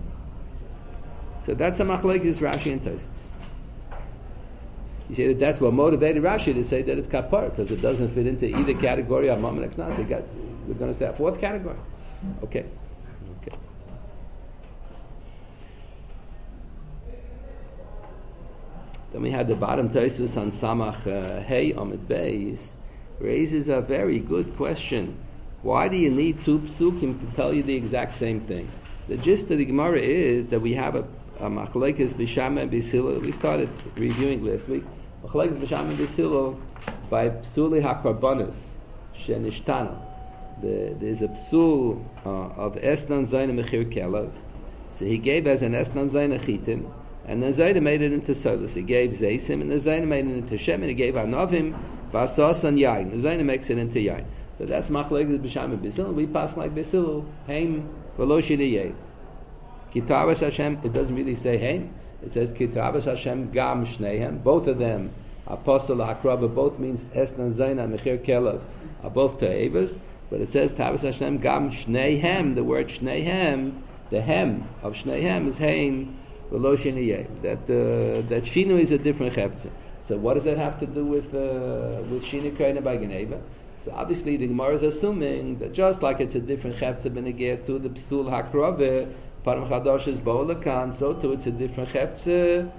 So that's a machlekes Rashi and Tosfos. You see that that's what motivated Rashi to say that it's kapar, because it doesn't fit into either category of mammon and knas. We're going to say a 4th category. Okay. Then we had the bottom Tosfos on Samach Hey Amid Beis raises a very good question. Why do you need 2 psukim to tell you the exact same thing? The gist of the Gemara is that we have a machlekes b'shama and b'silo. We started reviewing last week. Machlekes b'shama and b'silo by psuli hakarbonis shenishtana. There's a psul of esnan zayin mechir kelev. So he gave as an esnan zayin a chitin, and then Zayda made it into solus. He gave zaysim, and the Zayda made it into shem, and he gave anovim vasas and yain. The Zayda makes it into yain. So that's machlekes b'shama and b'silo. We pass like b'silo heim v'lo shiniyeh. Kitavas Hashem, it doesn't really say Haim. It says Kitavas Hashem Gam Shneihem. Both of them, Apostle Hakraba, both means Esnan Zayna Mechir Kelev, are both Ta'evas. But it says Tavas Hashem Gam Shneihem. The word Shneihem, the Hem of Shneihem is Haim V'lo Shiniyeh. That Shinu is a different Cheftzah. So what does that have to do with Shinu Koina by Geneva? So obviously the Gemara is assuming that just like it's a different Cheftzah Benegir to the Psul Hakraba, Param Chadosh is Bo'olakan, so too it's a different Cheftzah.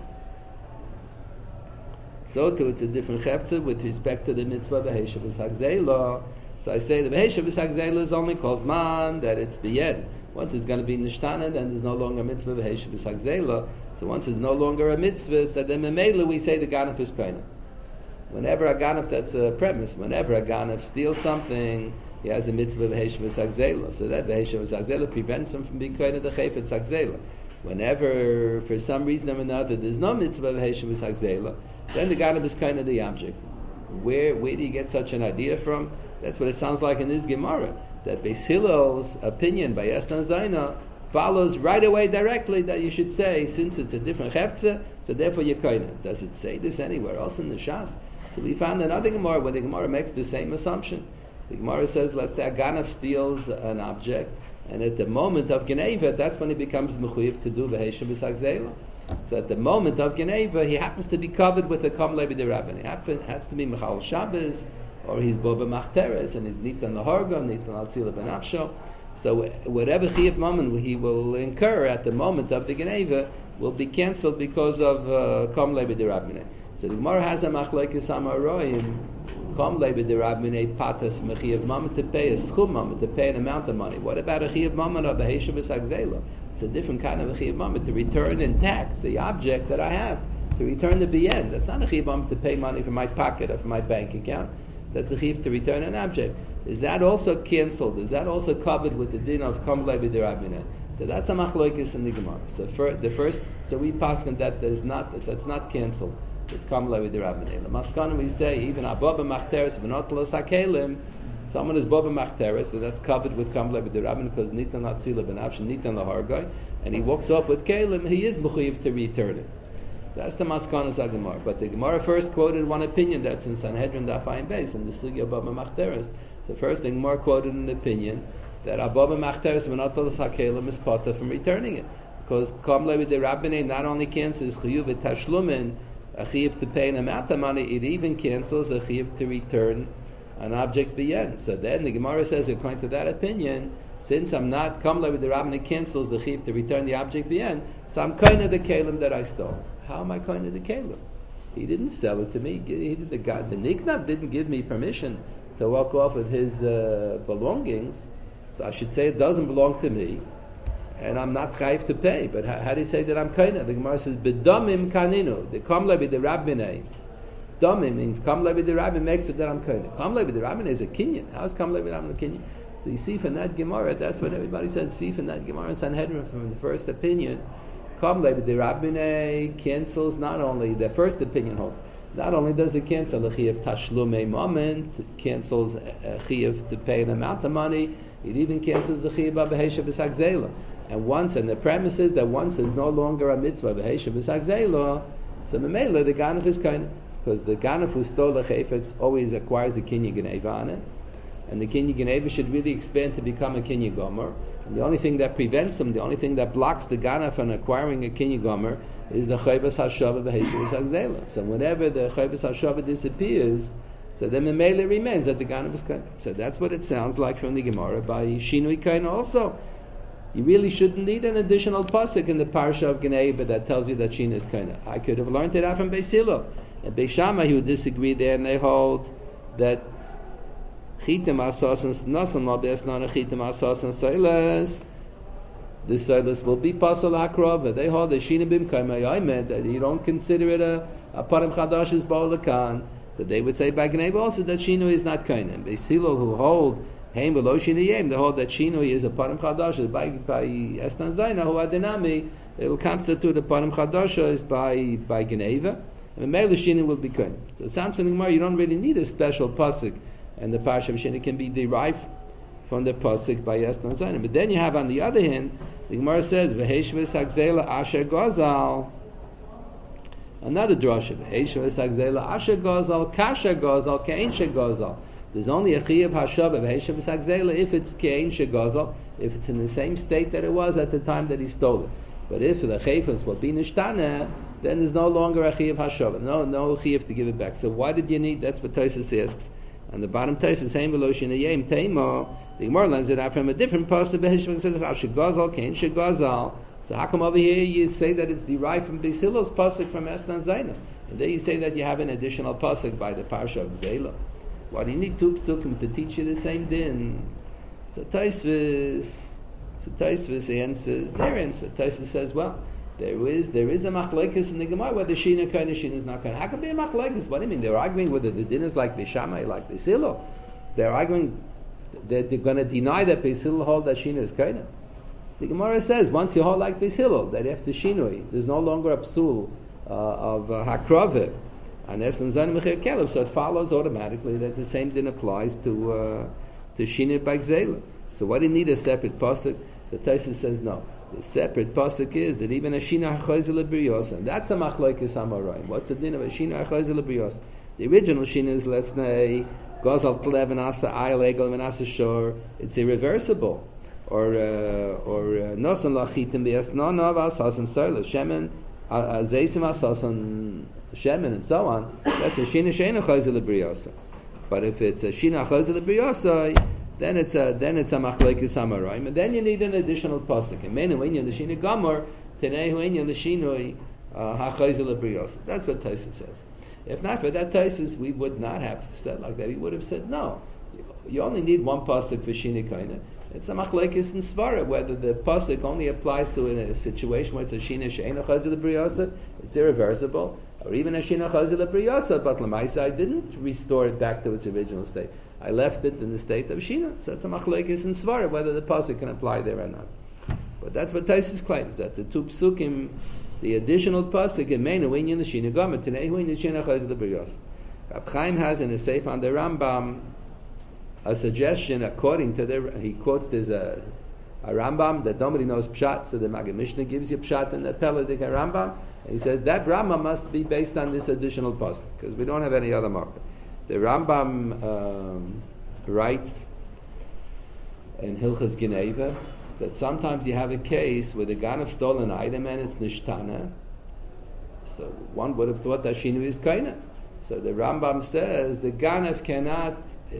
So too it's a different Cheftzah with respect to the mitzvah V'heshavus Hagzeila. So I say the Behesha B'Sagzela is only Kozman, that it's B'Yen. Once it's going to be Nishtana, then there's no longer a mitzvah Behesha B'Sagzela. So once it's no longer a mitzvah, so then Memela we say the Ganef is Kaina. Whenever a Ganef, that's a premise, whenever a Ganef steals something, he has a mitzvah Behesha B'Sagzela. So that Behesha B'Sagzela prevents him from being Kaina the Chayfet Sagzela. Whenever, for some reason or another, there's no mitzvah Behesha B'Sagzela, then the Ganef is Kaina the object. Where do you get such an idea from? That's what it sounds like in this Gemara. That Beis Hillel's opinion by Esnan Zaina follows right away directly that you should say, since it's a different Heftzeh, so therefore you're Kaina. Does it say this anywhere else in the Shas? So we found another Gemara where the Gemara makes the same assumption. The Gemara says, let's say a Ganef steals an object, and at the moment of Geneva, that's when he becomes Mechuyev to do Behesha B'Sagzela. So at the moment of Geneva, he happens to be covered with a Kom Levi Derabin. He has to be Mechal Shabbos, or he's Boba Machteres, and he's Nitan Lahorga, Nitan Al-Tzila Ben Afsho. So whatever Chiyuv Mammon he will incur at the moment of the Geneva will be cancelled because of Kom Levi Derabin. So the Gemara has a Machlekes Amaroim, Kom Levi Derabin Patas Mechiyev Mammon to pay a Schum Mammon, to pay an amount of money. What about a Chiyuv Mammon of Behesha B'Sagzela? It's a different kind of a Chiyuv Mammon to return intact the object that I have, to return the Bien. That's not a Chiyuv Mammon to pay money from my pocket or from my bank account. That's a Chiyuv to return an object. Is that also cancelled? Is that also covered with the din of Kom Levi Derabin? So that's a Machlokes in the Gemara. So we pass on that that's not cancelled with Kom Levi Derabin. The Maskana we say even Abba Machteres V'Notlas Hakelim. Someone is Boba Machteres, so that's covered with Kom Levi Derabin because Nitan Hatzila Ben Afshin, Nitan Lahargai, and he walks off with Kalim, he is Mechuyev to return it. That's the Maskanas Gemara. But the Gemara first quoted one opinion that's in Sanhedrin Daf Ayin Beis, in the Sugya Boba Machteres. So first the Gemara quoted an opinion that Boba Machteres V'Notlas Hakelim is potter from returning it. Because Kom Levi Derabin not only cancels Chiyuv Tashlumin, a Chiyuv to pay an amount of money, it even cancels a Chiyuv to return an object B'Yen. So then the Gemara says, according to that opinion, since I'm not Kom Levi Derabin cancels the Chiyuv to return the object B'Yen, so I'm kind of the Kalim that I stole. How am I kind of the Kalim? He didn't sell it to me. The Niknab didn't give me permission to walk off with his belongings. So I should say it doesn't belong to me, and I'm not chayiv to pay. But how do you say that I'm kind of? The Gemara says, "B'damim kaninu." The Kom Levi Derabin. Damim means Kom Levi Derabin makes it that I'm kind. Kom Levi Derabin is a kinyan. How is Kom Levi Derabin a kinyan? So you see from that Gemara, that's what everybody says. See from that Gemara in Sanhedrin from the first opinion, Kom Levi Derabin cancels not only the first opinion holds. Not only does it cancel the Chiyuv Tashlumei Moment, it cancels a Chiyuv to pay an amount of money. It even cancels the Chiyuv Behesha B'Sagzela. And the premise is that once there's no longer a mitzvah Behesha B'Sagzela, so Memela the Ganef is kind. Because the Ganef who stole the Chayfetz always acquires a Kinyan Geneva on it. And the Kinyan Geneva should really expand to become a Kinyan Gomer. And the only thing that prevents them, the only thing that blocks the Ganef from acquiring a Kinyan Gomer is the Chayvas HaShavah V'Heshiv Zagzela. So whenever the Chayvas HaShavah disappears, so then the Mele remains that the Ganef is kind. So that's what it sounds like from the Gemara by Shinui Kain also. You really shouldn't need an additional pasuk in the Parsha of Geneva that tells you that Shina is kind. I could have learned it out from Beis Hillel. And Beis Shammai who disagree there, and they hold that chitim asasans nasan lo be'esnana chitim asasans soilas. The soilas will be pasal hakrova. They hold that shina bim kaimayaymed, that you don't consider it a parim chadash's ba'olakan. So they would say by Gneva also that shinui is not kain. And Beis Hillel who hold heim below shinuyim, they hold that shinui is a parim chadash by Esnan Zaina who adinami. It will constitute a parim chadash by Gneva. And the Meila Shina will be kain. So it sounds from the Gemara you don't really need a special pasuk, and the Parsha of Shina can be derived from the pasuk by Esnan Zayin. But then you have on the other hand, the Gemara says V'Heshves Hagzela Asher Gozal. Another drasha V'Heshves Hagzela Asher Gozal Kasher Gozal Kein She Gozal. There's only a Chiyuv Hashavah V'Heshves Hagzela if it's Kein She Gozal, if it's in the same state that it was at the time that he stole it. But if the Chayfas will be Nishtana, then there's no longer a Chiyuv Hashavah, no Chiyuv to give it back. So why did you need? That's what Tosfos asks. On the bottom Tosfos, Hein V'Lo Shinayim Teimo. The Gemara lends it out from a different pasuk. Beheshvan says Asher Gazal, Kein She Gazal. So how come over here you say that it's derived from Beis Hillel's pasuk from Esnan Zaina, and then you say that you have an additional pasuk by the Parsha of Zela? Why do you need 2 psukim to teach you the same din? So Tosfos answers, their answer. Tosfos says, well, there is a machlokes in the Gemara whether Shina Kaina, Shina is not Kaina. How can be a machlokes? What do you mean? They're arguing whether the din is like Beishamai, like Beis Hillel. They're arguing that they're going to deny that Beis Hillel hold that Shina is Kaina. The Gemara says, once you hold like Beis Hillel, that after Shinui, there's no longer a psul of Hakraveh, and Eslan Zan Mechir Kelev, so it follows automatically that the same din applies to Shinui by Gzela. So why do you need a separate pasuk? So Tosfos says no. The separate pasuk is that even a Shina HaChayzel L'Briyos, and that's a machlokes Amoraim. What's the din of a Shina HaChayzel L'Briyos? The original Shina is, let's say, Gozal Klev and Asa Ayel Egel and Asa Shor. It's irreversible. Or Nosan Lachitim B'Yasnon Av Asasan Soila Shemen Zeisim Asasan Shemen and so on. That's a Shina Sheina Chayzel L'Briyos. But if it's a Shina Chayzel L'Briyos, then it's a machlekes Amoraim, and then you need an additional pasuk. And menu inyan the Shina Gamor, Tenehu inyan the Shinoi HaChayzel L'Briyos. That's what Tosfos says. If not for that Tosfos, we would not have said like that. We would have said no. You only need 1 pasuk for Shina Kaina. It's a machlekes in Svara whether the pasuk only applies to in a situation where it's a Shina Sheina Chayzel L'Briyos, it's irreversible, or even a Shina Chayzel L'Briyos, but L'maisa I didn't restore it back to its original state. I left it in the state of Shina. So it's a machlekes in Svara whether the pasuk can apply there or not. But that's what Tosfos claims, that the 2 psukim, the additional pasuk, Emenu inyan the Shina Gomer, Tenehu inyan Shina Chayzel L'Briyos. Rab Chaim has in a seif on the Rambam a suggestion according to he quotes there's a Rambam that nobody knows Pshat, so the Maggid Mishnah gives you Pshat in the Peladik Rambam, and he says that Rambam must be based on this additional pasuk, because we don't have any other marker. The Rambam writes in Hilchas Geneva that sometimes you have a case where the Ganav stole an item and it's nishtana, so one would have thought that Shinu is Kaina. So the Rambam says the Ganav cannot,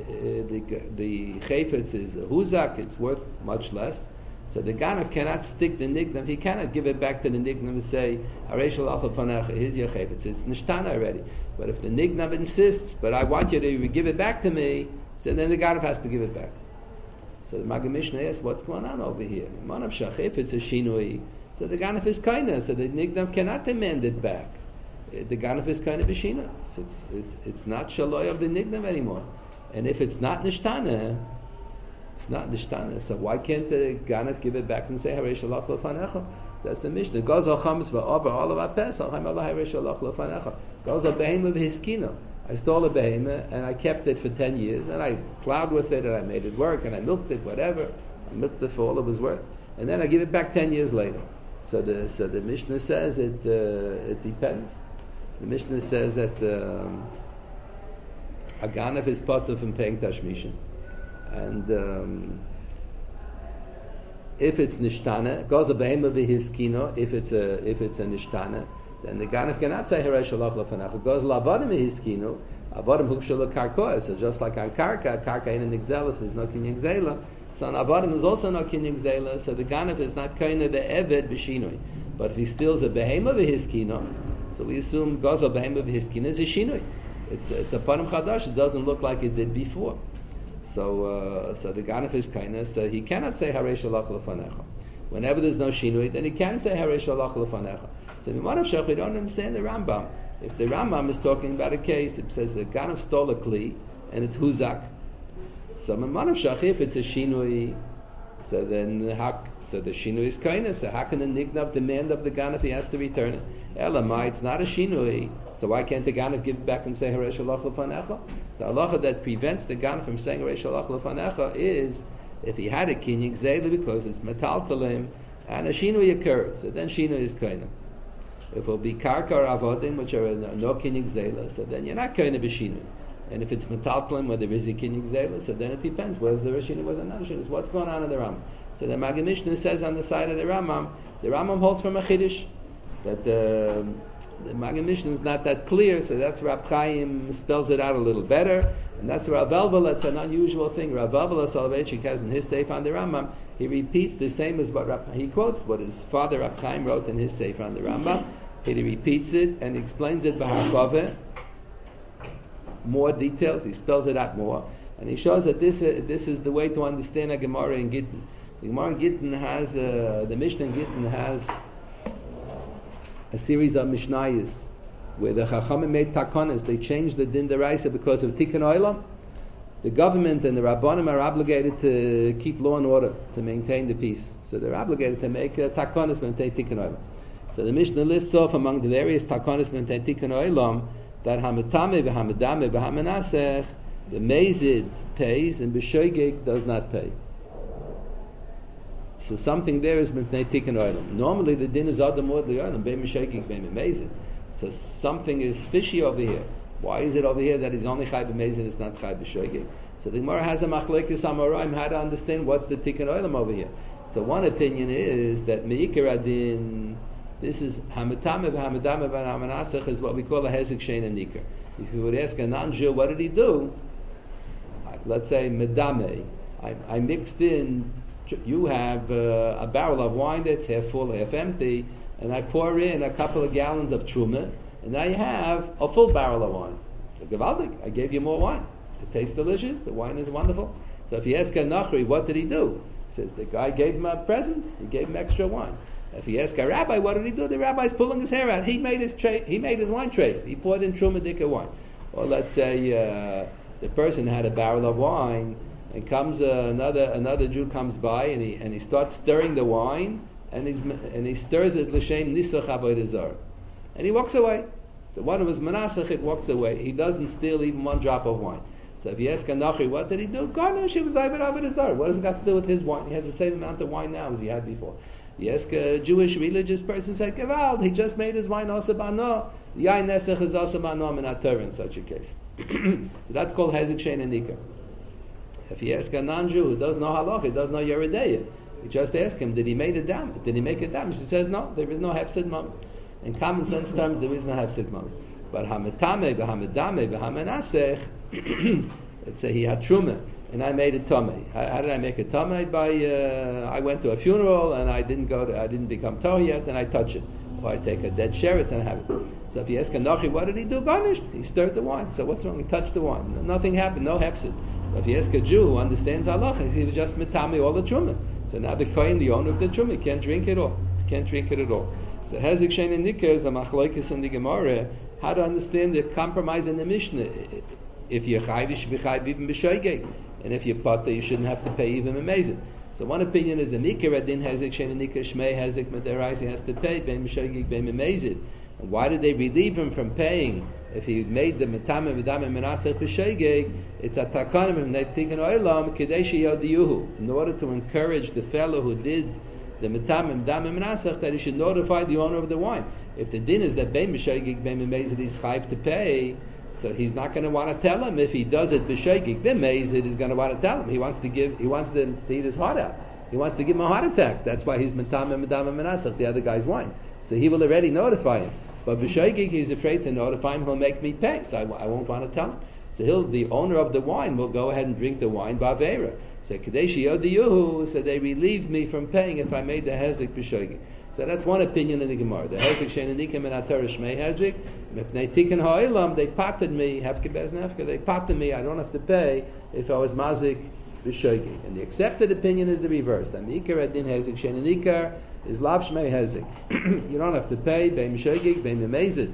the Chayfetz is a Huzak, it's worth much less. So the Ganav cannot stick the Nignav, he cannot give it back to the Nignav and say, Arei Shalach L'Fanecha, here's your Chayfetz, it's nishtana already. But if the Nignav insists, but I want you to give it back to me, so then the Ganav has to give it back. So the Maggid Mishnah asks, what's going on over here? Manav Shachif, it's a Shinui. So the Ganav is Kaina, so the Nignav cannot demand it back. The Ganav is Kaina B'Shina. So it's not Shaloi of the Nignav anymore. And if it's not Nishtana, it's not Nishtana. So why can't the Ganav give it back and say, Harei Shalach L'Fanecha? That's the Mishnah. Gozal Chametz V'Over all of our Pesach. Haim Allah Harei Shalach L'Fanecha. Gozal Behemah V'Hiskino. I stole a behemah and I kept it for 10 years and I plowed with it and I made it work and I milked it, whatever. I milked it for all it was worth. And then I give it back 10 years later. So the Mishnah says it depends. The Mishnah says that a Ganav is potter from paying Tashmishin. And if it's Nishtana, goes a behemah v'hiskino, if it's a Nishtana, then the Ganav cannot say Harei Shalach L'Fanecha. It goes Lavadim Hiskinu, Avadim Hukshala Karkoa. So just like on Karka ain't an Gzela, so there's no Kinyan Gzela. So on Avadim is also no Kinyan Gzela, so the Ganav is not Kaina the Eved B'Shinoi. But if he steals a Behema V'Hiskino, so we assume goes a Behema V'Hiskino is a Shinoi. It's a Panim Chadash, it doesn't look like it did before. So the Ganav is Kaina, so he cannot say Harei Shalach L'Fanecha. Whenever there's no Shinoi, then he can say Harei Shalach L'Fanecha. So in Manav Shach, we don't understand the Rambam. If the Rambam is talking about a case, it says the Ganav stole a Kli, and it's Huzak. So in Manav Shach, if it's a Shinui, so then the Shinui is Kaina. So how can the Nignav demand of the Ganav he has to return it? Elamai, it's not a Shinui. So why can't the Ganav give it back and say Harei Shalach L'Fanecha? The halacha that prevents the Ganav from saying Harei Shalach L'Fanecha is if he had a Kinyan Gzela because it's Metaltalim and a Shinui occurred. So then Shinui is Kaina. If it will be Karka or Avodim, which are no Kinyan Gzela, so then you're not Kaina B'Shinui. And if it's Metaltalim where there is a Kinyan Gzela, so then it depends. Was there a Shinui, was there not a Shinui? What's going on in the Rambam? So the Maggid Mishnah says on the side of the Rambam holds from a Chiddush that the Maggid Mishnah is not that clear, so that's Rab Chaim spells it out a little better, and that's Rav Elbel. It's an unusual thing. Rav Elbel Soloveitchik has in his Sefer on the Rambam, he repeats the same as what he quotes what his father Rab Chaim wrote in his Sefer on the Rambam. He repeats it and explains it b'harkaveh. more details. He spells it out more, and he shows that this is the way to understand a Gemara in Gittin. The Gemara in Gittin has the Mishnah in Gittin has a series of Mishnayos where the Chachamim made takonas. They changed the din deraisa because of Tikkun Olam. The government and the Rabbanim are obligated to keep law and order, to maintain the peace. So they're obligated to make takonas b'nei Tikkun Olam. So the Mishnah lists off among the various takonas b'nei Tikkun Olam that hametame v'hamedame v'hamenasech, the mezid pays and b'shoigeg does not pay. So something there is b'nei Tikkun Olam. Normally the din is adam or li'olam, bein b'shoigeg, bein b'mezid. So something is fishy over here. Why is it over here that he's only chai b'mezid, it's not chai b'shoigeg? So the Gemara has a machlekes amoraim how to understand what's the Tikkun Olam over here. So one opinion is that meikar adin, this is hametame v'hamedame v'hamanasech, is what we call a hezek shein and nikar. If you would ask a non-Jew, what did he do? Let's say medame. I mixed in. You have a barrel of wine that's half full, half empty, and I pour in a couple of gallons of truma, and now you have a full barrel of wine. So gewaldig, I gave you more wine. It tastes delicious. The wine is wonderful. So if you ask a nachri, what did he do? He says the guy gave him a present. He gave him extra wine. If you ask a rabbi, what did he do? The rabbi's pulling his hair out. He made his tray. He made his wine tray. He poured in truma dika wine. Or let's say the person had a barrel of wine, and comes another Jew comes by and he starts stirring the wine, and he stirs it l'shem nisach avodah zarah, and he walks away. The one who was menasach, it walks away. He doesn't steal even one drop of wine. So if you ask a nachri, what did he do? Garnish, he was avodah zarah. What has it got to do with his wine? He has the same amount of wine now as he had before. You ask a Jewish religious person, say, Gewalt, he just made his wine osabano. Yain nesach is osabano minator in such a case. So that's called hezek shein and nikar. If you ask a non-Jew who doesn't know halach, he doesn't know Yeridea, you just ask him, did he make a damage? Did he make a damage? He says, no, there is no hefsid mum. In common sense terms, there is no hefsid mum. But hametame, v'hamedame, v'hamenasech, let's say he had truma, and I made a tomei. How did I make a tomei? I went to a funeral, and I didn't become toh yet, and I touch it. Or I take a dead sheretz and have it. So if you ask a nachi, what did he do? Garnished. He stirred the wine. So what's wrong? He touched the wine. Nothing happened. No hefsid. If you ask a Jew who understands halacha, he was just mitami all the truma. So now the kohen, the owner of the truma, can't drink it all. Can't drink it at all. So hezek shein and nikar is a machlokes in the Gemara. How to understand the compromise in the Mishnah? If you're chayv, you should be chayv even b'shoigeg, and if you're pata, you shouldn't have to pay even amazing. So one opinion is the nikar adin hezek shein and nikar shmei hezek mederaisa, he has to pay bein b'shoigeg bein amazing. And why did they relieve him from paying? If he made the metame v'dame menasech b'shoigeg, it's a takanim and they think an oilam kadeshi yodiyuhu, in order to encourage the fellow who did the metame v'dame menasech that he should notify the owner of the wine. If the din is that bein b'shoigeg bein amazing he's chayv to pay, so he's not going to want to tell him. If he does it b'shoigeg b'mezid, he's going to want to tell him. He wants to eat his heart out. He wants to give him a heart attack. That's why he's metame v'dame menasech, the other guy's wine. So he will already notify him. But b'shoigeg, he's afraid to notify him. He'll make me pay, so I won't want to tell him. So the owner of the wine will go ahead and drink the wine ba'avera. So kadeshi yodiyuhu, so they relieved me from paying if I made the hezek b'shoigeg. So that's one opinion in the Gemara. The hezek shein anikim and atar shmei hezek. Mipnei tikkun ha'olam, they potted me. Hefke bez nefke, they potted me. I don't have to pay if I was mazik b'shoigeg. And the accepted opinion is the reverse. The mikar adin hezek shein anikar is lav shmei hezek. You don't have to pay bein b'shoigeg bein b'mezid.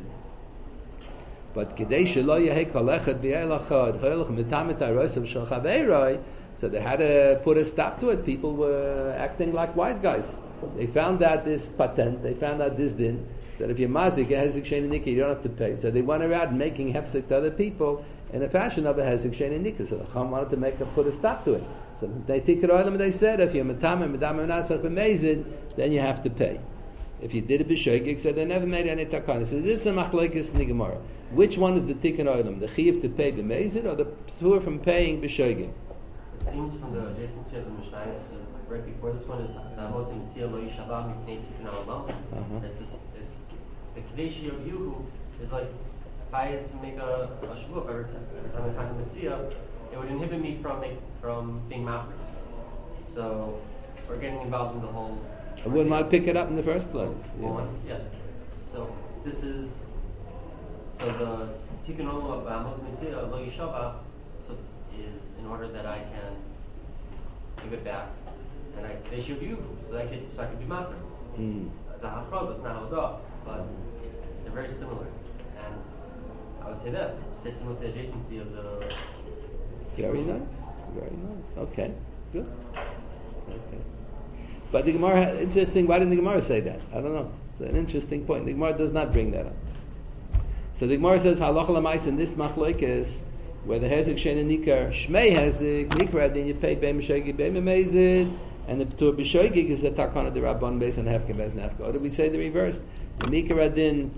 But kedei shelo yehei kol echad b'yel achad ha'olach mitamet ha'rosav shel chaveiroi. So they had to put a stop to it. People were acting like wise guys. They found out this patent, they found out this din, that if you're mazik, a hezek shein nikah, you don't have to pay. So they went around making hefsek to other people in a fashion of a hezek shein nikah. So the Chacham wanted to put a stop to it. So they they said, if you're metame menasach b'mezid, then you have to pay. If you did it b'shoigeg, so they never made any takana. So this is a machlokes in the Gemara. Which one is the tikkun olam? The chiyuv to pay b'mezid or the p'tur from paying b'shoigeg? It seems from the adjacency of the Mishnayos to right before this one is Hotzim Tzia Lo Yishavah Mipnei Tikkun Olam. It's the Kadeshi of Yuhu is like if I had to make a shvuah every time I had a mitzvah, it would inhibit me from being mafres. So we're getting involved in the whole. I wouldn't want to pick it up in the first place. Yeah. So this is So the Tikkun Olam of Motz Mitzvah Lo Yishava is in order that I can give it back, and they should be so I could be mafresh. It's a hafroz, it's not havodah, but they're very similar, and I would say that it fits in with the adjacency of the. Very nice. Okay, good. Okay, but the Gemara, interesting. Why didn't the Gemara say that? I don't know. It's an interesting point. The Gemara does not bring that up. So the Gemara says halacha l'mais in this machlokes where the hezek shein and nikar shmei hezek nikra then you pay beim shogig beim amazed and the ptur b'shogig is the takana the rabban based on hefker bez nefka. Or do we say the reverse? The nikra din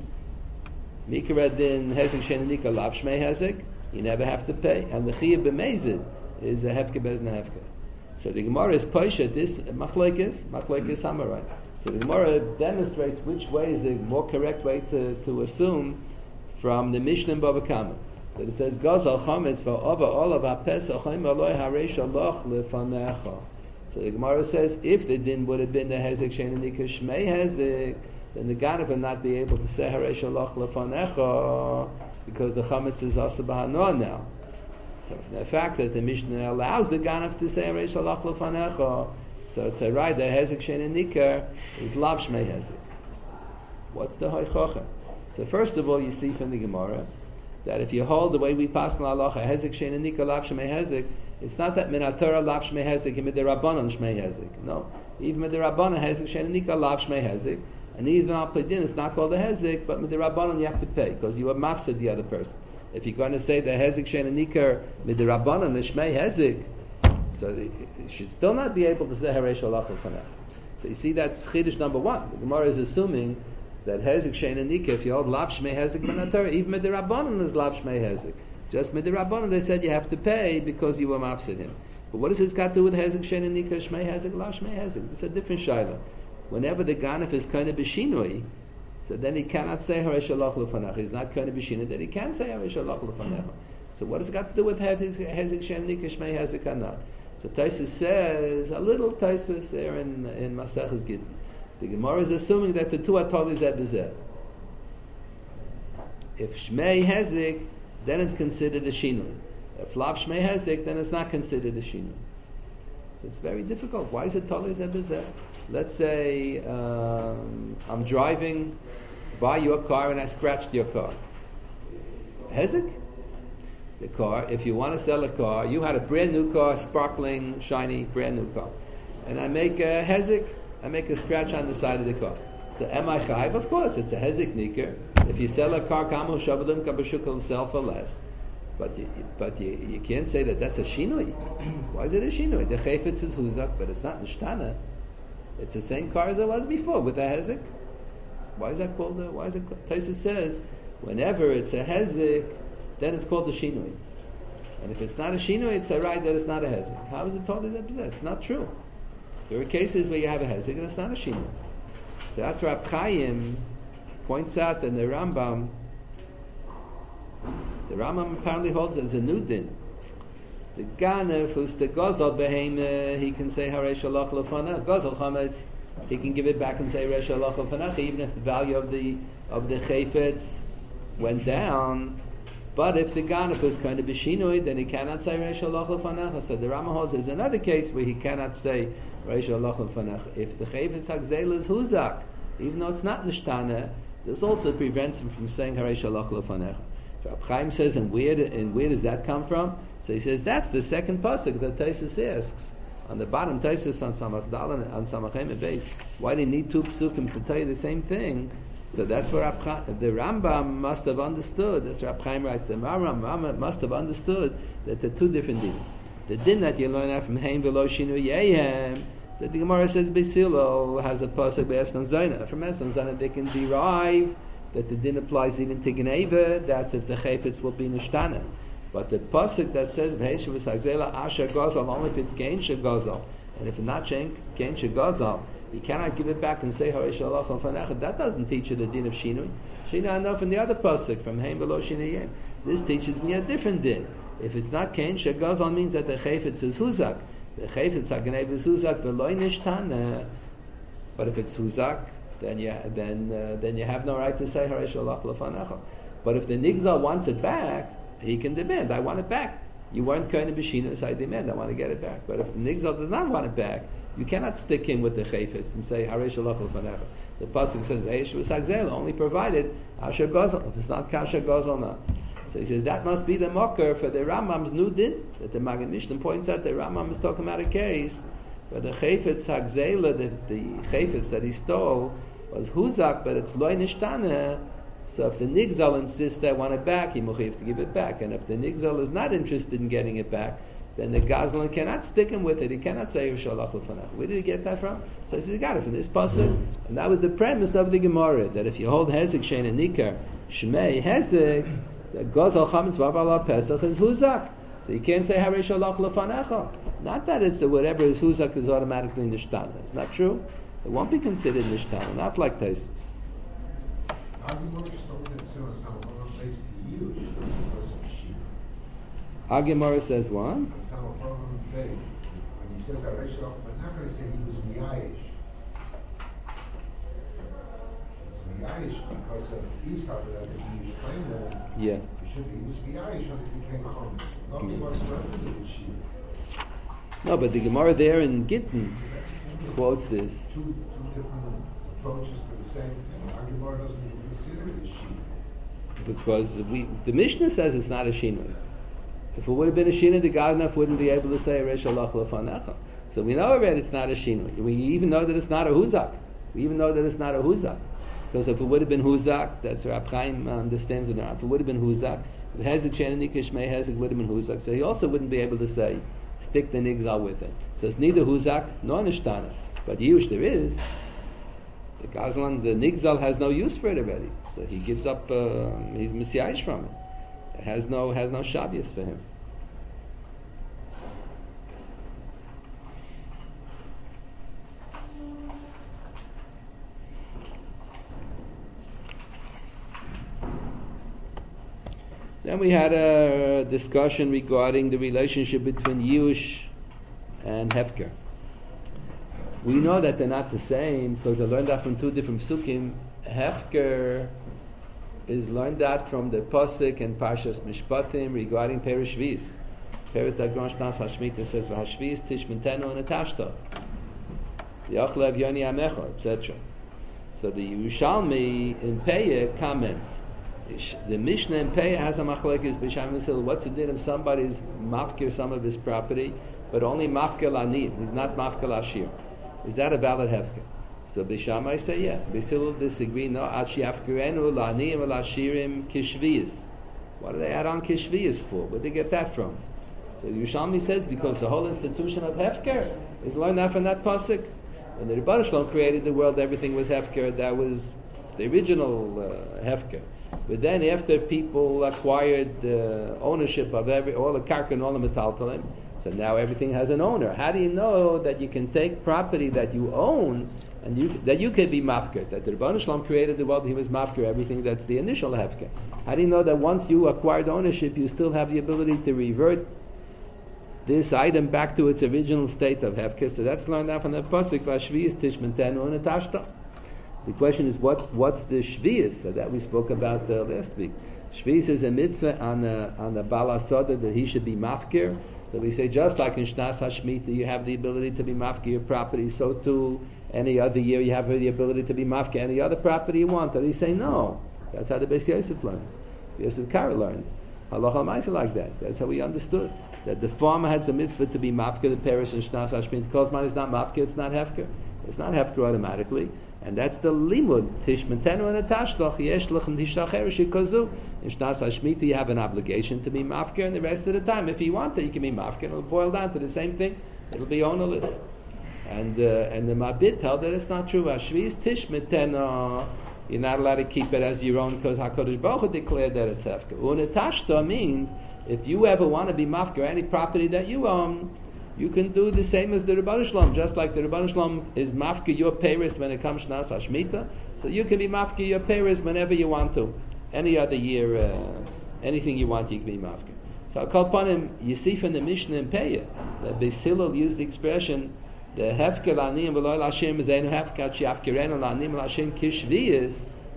hezek shein and nikar lav shmei hezek you never have to pay, and the chiyuv b'mezid is a hefker bez nefka. So the Gemara is poshet this machlokes samurai. So the Gemara demonstrates which way is the more correct way to assume from the Mishnah in Bava Kama. That it says, Gazal chametz va'ova olav ha'pesach ha'im aloi ha'reish alach lefanecha. So the Gemara says, if the din would have been the hezek shein and nikar shmei hezek, then the ganav would not be able to say ha'reish alach lefanecha, because the chametz is asa b'hanoah now. So the fact that the Mishnah allows the ganav to say ha'reish alach lefanecha, so it's a right that hezek shein and nikar is lav shmei hezek. What's the hoichocha? So first of all, you see from the Gemara that if you hold the way we pass in halacha hezek shein and nikar lav shmei hezek, it's not that min haTorah lav shmei hezek and midirabanan shmei hezek. No, even midirabanan hezek shein and nikar lav shmei hezek, and even al pidin it's not called a hezek, but midirabanan you have to pay because you have mafsed the other person. If you're going to say the hezek shein and nikar midirabanan the shmei hezek, so you should still not be able to say hareish alach l'fanech. So you see that's chiddush number one. The Gemara is assuming that hezek shein and nikar, if you hold lav shmei hezek min haTorah, even midirabanan is lav shmei hezek. Just midirabanan they said you have to pay because you were mafsid him. But what does this got to do with hezek shein and nikar shmei hezek lav shmei hezek? It's a different shayla. Whenever the ganef is kind of b'shinui, so then he cannot say hareish alach l'fanech. He's not kind of b'shinui, then he can say hareish alach l'fanech. So what does it got to do with hezek shein and nikar shmei hezek or not? So Taisus says a little Taisus there in Maseches Gittin. The Gemara is assuming that the two are totally zeh b'zeh. If shmei hezek, then it's considered a shinui. If lav shmei hezek, then it's not considered a shinui. So it's very difficult. Why is it totally zeh b'zeh? Let's say I'm driving by your car and I scratched your car. Hezek? The car, if you want to sell a car, you had a brand new car, sparkling, shiny, brand new car. And I make a hezek, I make a scratch on the side of the car. So am I chayiv? Of course, it's a hezek nikar. If you sell a car, kamo shavalim kabashukal sell for less. But you can't say that that's a shinui. Why is it a shinui? The chayfetz is huzak, but it's not nishtana. It's the same car as it was before with a hezek. Why is that called? Taisus says whenever it's a hezek, then it's called a shinui. And if it's not a shinui, it's a right that it's not a hezek. How is it taught that it's not true? There are cases where you have a hezek and it's not a shinui. So that's where Rab Chaim points out that the Rambam apparently holds that it's a new din. The ganef who's the gazal behema, he can say hareish alach l'fanach. Gazal chametz, he can give it back and say hareish alach l'fanach, even if the value of the chayfetz went down. But if the ganef is kind of b'shinui, then he cannot say hareish alach l'fanach. So the Rambam holds there's another case where he cannot say hareish alach l'fanach. If the chayfetz hagzel is huzak, even though it's not nishtana, this also prevents him from saying hareish alach l'fanach. Rab Chaim says, and where does that come from? So he says that's the second pasuk that Taisus asks on the bottom. Taisus on Samach Dalan on Samachem base. Why do you need two psukim to tell you the same thing? So that's where the Rambam must have understood. That's Rab Chaim writes. The Rambam must have understood that there are two different din. The din that you learn out from Hein v'lo shinu yehem. That the Gemara says Beisilo has a pasuk be'esnan zayna. From esnan zayna they can derive that the din applies even to Gneva, that's if the chayfetz will be nishtana. But the pasuk that says v'heishav v'sagzela asher gazal, only if it's gain shegazal, and if it's not gain shegazal, you cannot give it back and say hareish alach l'fanach. That doesn't teach you the din of shinui. Shinui I know from the other pasuk from Hein v'lo shinui. This teaches me a different din. If it's not gain shegazal, means that the chayfetz is huzak. The chayfetz hagneva is huzak v'lo nishtana. But if it's huzak, then you have no right to say hareish alach l'fanecha. But if the Nigzal wants it back, he can demand, I want it back. You weren't kind of Beshina, so I demand, I want to get it back. But if the Nigzal does not want it back, you cannot stick him with the Chayfetz and say, Haresh Shalach L'fanecha. The Pasuk says, Reish V'sagzel, only provided Asher Gozel. If it's not Kasher Gozel, not. So he says, that must be the mocker for the Rambam's new din, that the Magen Mishnah points out the Rambam is talking about a case where the Chayfetz Hagzela, the Chayfetz that he stole, was Huzak, but it's Loi Nishtana. So if the Nigzal insists I want it back, he mochiv to give it back. And if the Nigzal is not interested in getting it back, then the Gazlan cannot stick him with it. He cannot say Shalach L'fanach. Where did he get that from? So he said he got it from this pasuk, and that was the premise of the Gemara, that if you hold Hezek Shein and Nikar Shmei Hezek, the Gazal Chametz Vav Pesach is Huzak. So you can't say Harei Shalach L'fanecha. Not that it's whatever is Huzak is automatically Nishtana. It's not true. It won't be considered Nishtana. Not like Taisus. Agemara says what? When he says Haresh Shalach L'fanecha, he said he was miyayish. He was miyayish because of Esau that the Jewish claimed that Yeah. he was miyayish when he became chometz. Nothing whatsoever to do with Shira. No, but the Gemara there in Gittin quotes this. Two different approaches to the same thing. Our Gemara doesn't even consider it as Shira. Because the Mishnah says it's not a shinui. If it would have been a shinui, the Gagnaf wouldn't be able to say Resh Shalach L'fanecha. So we know already it's not a shinui. We even know that it's not a huzak. Because if it would have been huzak, that's Rab Chaim understands it now. If it would have been huzak, if Hezek Shein Nikishmei Hezek would have been huzak, so he also wouldn't be able to say stick the nigzal with it. So it's neither huzak nor nishtana. But Yush there is. The Gazlan, the nigzal has no use for it already. So he gives up. He's messiahish from it. It has no shabbos for him. Then we had a discussion regarding the relationship between Yush and Hefker. We know that they're not the same because they learned that from two different psukim. Hefker is learned that from the Pasuk and Parshas Mishpatim regarding Perish Shvis. Perish that Gronshnas Hashmita says, V'hashvis tishmentenu and atashta. Yachlev yoni amecha, etc. So the Yerushalmi in Peah comments, the Mishnah in Peah has a machlekes b'sham v'sil. What's the din if somebody's mafkir some of his property, but only mafkir lanim? He's not mafkir lashir. Is that a valid hefker? So Bishamai say yeah. Bisil disagree. No, achi afkirenu lanim lashirim kishviyas. What do they add on kishviyas for? Where did they get that from? So Yerushalmi says because the whole institution of hefker is learned out from that pasuk. When the Rebbeinu Shalom created the world, everything was hefker. That was the original hefker. But then after people acquired ownership of all the karka and all the metaltalim, so now everything has an owner. How do you know that you can take property that you own and that you can be mafker? That the Rebbeinu Shalom created the world, he was mafker, everything that's the initial hefker. How do you know that once you acquired ownership, you still have the ability to revert this item back to its original state of hefker? So that's learned out from the pasuk v'ashviyas tishmentenu and atashta. The question is what's the shviyas? So that we spoke about last week. Shviyas is a mitzvah on the balasoda that he should be mafker. So we say just like in Shnas Hashmita you have the ability to be mafker your property, so too any other year you have the ability to be mafker any other property you want. Or he say no. That's how the Beis Yosef learns. Yosef Kara learned. Halacha Ma'aseh like that. That's how we understood. That the farmer has a mitzvah to be mafker the parish in Shnas Hashmita. Because man is not mafker, it's not hefker. It's not hefker automatically. And that's the limud. Tishmentenu and atashloch yeshlach and tishlach eresh kazu. In Shnas Hashmita you have an obligation to be mafker, and the rest of the time, if you want to, you can be mafker. It'll boil down to the same thing. It'll be ownerless. And the Mabit held that it's not true. Hashvis tishmentenu. You're not allowed to keep it as your own because HaKadosh Baruch Hu declared that it's hefker. Unatashta means if you ever want to be mafker any property that you own, you can do the same as the Rebbeinu Shalom, just like the Rebbeinu Shalom is mafker your peiros when it comes to Shnas Hashmita, so you can be mafker your peiros whenever you want to. Any other year, anything you want, you can be mafker. So I'll call upon him, you see from the Mishnah in Peah, that Beis Hillel used the expression, the hefker lanim v'lo l'Hashem zeinu hefker sheyafkerenu lanim l'Hashem kishviyas,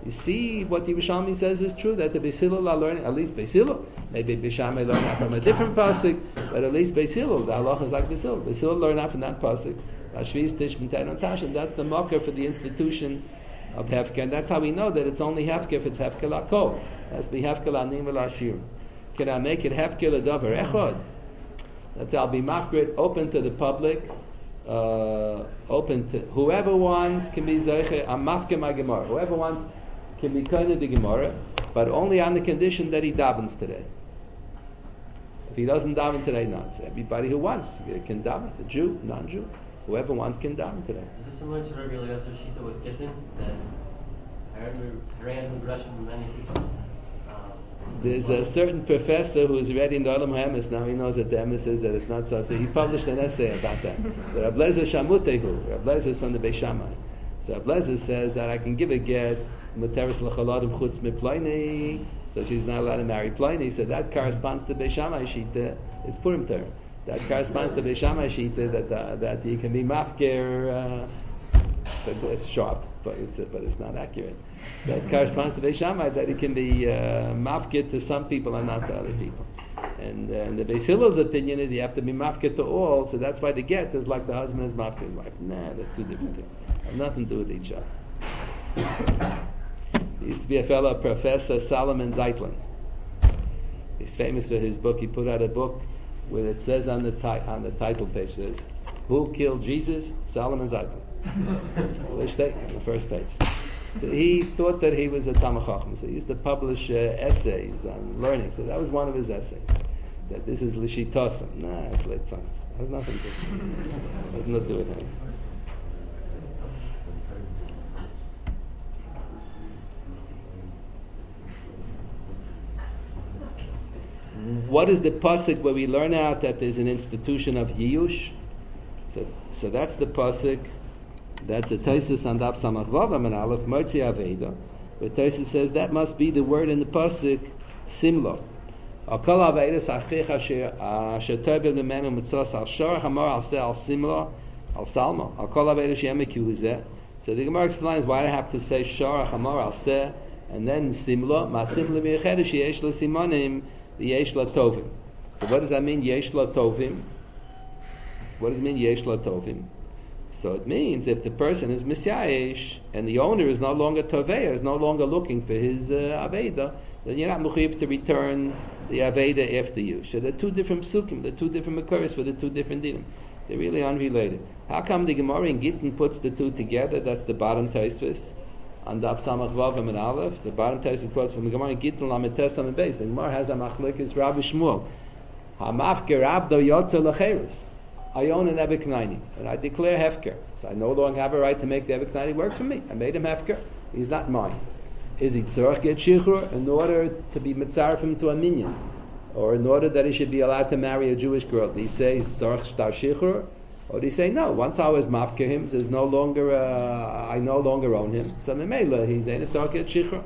You see what the Yerushalmi says is true, that the Beis Hillel are learning, at least Beis Hillel, maybe Beis Shammai learn that from a different pasuk, but at least Beis Hillel, the halacha is like Beis Hillel. Beis Hillel learn that from that pasuk. Ashvis Tish B'Tein Tash, and that's the marker for the institution of Hefker, and that's how we know that it's only Hefker if it's Hefker L'Kol. It has to be Hefker L'Anim V'L'Ashir. Can I make it Hefker L'Davar Echad? That's I'll be makrit, open to the public, open to whoever wants can be Zeiche, I'm Mafke my Gemara. Whoever wants can be kind of the Gemara, but only on the condition that he davens today. If he doesn't daven today, not. So everybody who wants can daven. The Jew, non-Jew, whoever wants can daven today. Is this similar to Rabbi Eliezer's shita with Gittin? That Haran Russian many people. There's a certain professor who's ready in the Olam Hamas, now he knows that the Emes says that it's not so. So he published an essay about that. The Rabbi Lezer Shamutehu, Rabbi Lezer is from the Beis Shammai. So Rabbi Lezer says that I can give a get, Muteris l'chaladim chutz miploini, so she's not allowed to marry Pliny. So that corresponds to Beis Shammai shita. It's Purim term. That corresponds to Beis Shammai shita that you can be mafker. It's sharp, but it's not accurate. That corresponds to Beis Shammai that it can be mafker to some people and not to other people. And the Beis Hillel's opinion is you have to be mafker to all. So that's why the get is like the husband is mafker his wife. Nah, they're two different things. Have nothing to do with each other. There used to be a fellow, Professor Solomon Zeitlin. He's famous for his book. He put out a book where it says on the title page, says, "Who killed Jesus?" Solomon Zeitlin. English statement on the first page. So he thought that he was a Talmid Chacham. So he used to publish essays on learning. So that was one of his essays. That this is L'Shitosam. Nah, it's Leitzans. It has nothing to do with him. What is the pasuk where we learn out that there's an institution of Yiyush? So that's the pasuk. That's a Tosfos on Daf Samach Vav Amud Aleph Motzi Aveda. Where Tosfos says that must be the word in the pasuk Simlo. Akol Avedas Achich Asher Tobel B'Menu Mitzvos Al Shor Hamor Al Se Al Simlo Al Salmo Akol Avedas Yemeku Huzeh. So the Gemara explains why I have to say Shor Hamor Al Se and then Simlo. Ma Simlo Miyechedesh Yesh Lo Simonim. Yesh la tovim. So what does that mean, yesh la tovim? What does it mean, yesh la tovim? So it means if the person is misyayesh and the owner is no longer toveya, is no longer looking for his aveda, then you're not mechuyev to return the aveda after you. So they're two different psukim, they're two different makores for the two different dinim. They're really unrelated. How come the Gemara in Gittin puts the two together? That's the bottom Tosfos. On Daf Samach Vav and Aleph, the bottom Tosfos quotes from the Gemara Gittin Lamed Tes on the base. And Gemara has a machlekes Rabbi Shmuel. Hamafker abdo yotze lecheres. I own an Ebed Knaini, and I declare hefker. So I no longer have a right to make the Ebed Knaini work for me. I made him hefker. He's not mine. Is he tzorach get shichur in order to be mitzaref him to a minyan, or in order that he should be allowed to marry a Jewish girl? Do he say tzorach shtar shichur? Or do you say no? Once I was mafker him, there's no longer I no longer own him. So memela he's in a target shichur.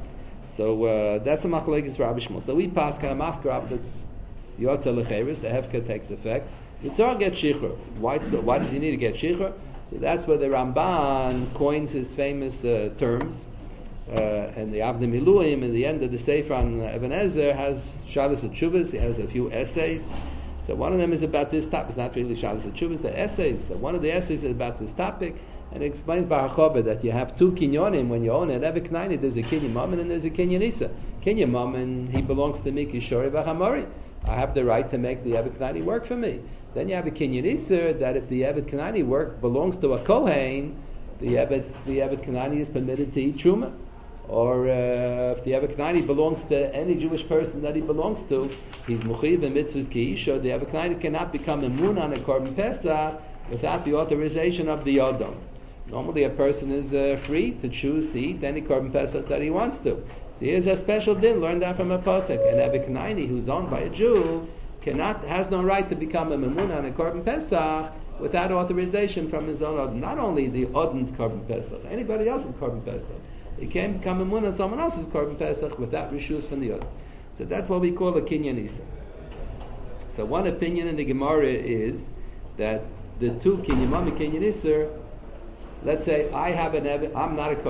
So that's a machlekes Rabbi Shmuel. So we pass kind of mafker that's yotze lecheres. The hefker takes effect. Yitzhak gets shichur. Why does he need to get shichur? So that's where the Ramban coins his famous terms. And the Avnei Miluim in the end of the Sefer on Even Ezer has Shalos HaTshuvos. He has a few essays. So one of them is about this topic. It's not really Shalos HaTshuvos, the essays. So one of the essays is about this topic, and it explains Barachova that you have two kinyonim when you own an Ebed Knaini. There's a kinyan mammon and there's a kinyan isa. Kinyan mammon, he belongs to me, Kishori V'Hamori. I have the right to make the Ebed Knaini work for me. Then you have a kinyan isa that if the Ebed Knaini work belongs to a kohen, the Ebed Knaini is permitted to eat truma. Or if the Ebed Knaini belongs to any Jewish person that he belongs to, he's Muchiv and Mitzvahs Ki'isha. The Ebed Knaini cannot become a mun on a Korban Pesach without the authorization of the Yodom. Normally a person is free to choose to eat any Korban Pesach that he wants to. So here's a special din learned out from a pasuk. An Ebed Knaini who's owned by a Jew has no right to become a mun on a Korban Pesach without authorization from his own Odin. Not only the Odin's Korban Pesach, anybody else's Korban Pesach. He can't become a mun on someone else's Korban Pesach without rishus from the other. So that's what we call a kinyan isa. So one opinion in the Gemara is that the two kinyan mam and kinyan isa. Let's say I have an Ebed, I'm not a kohen.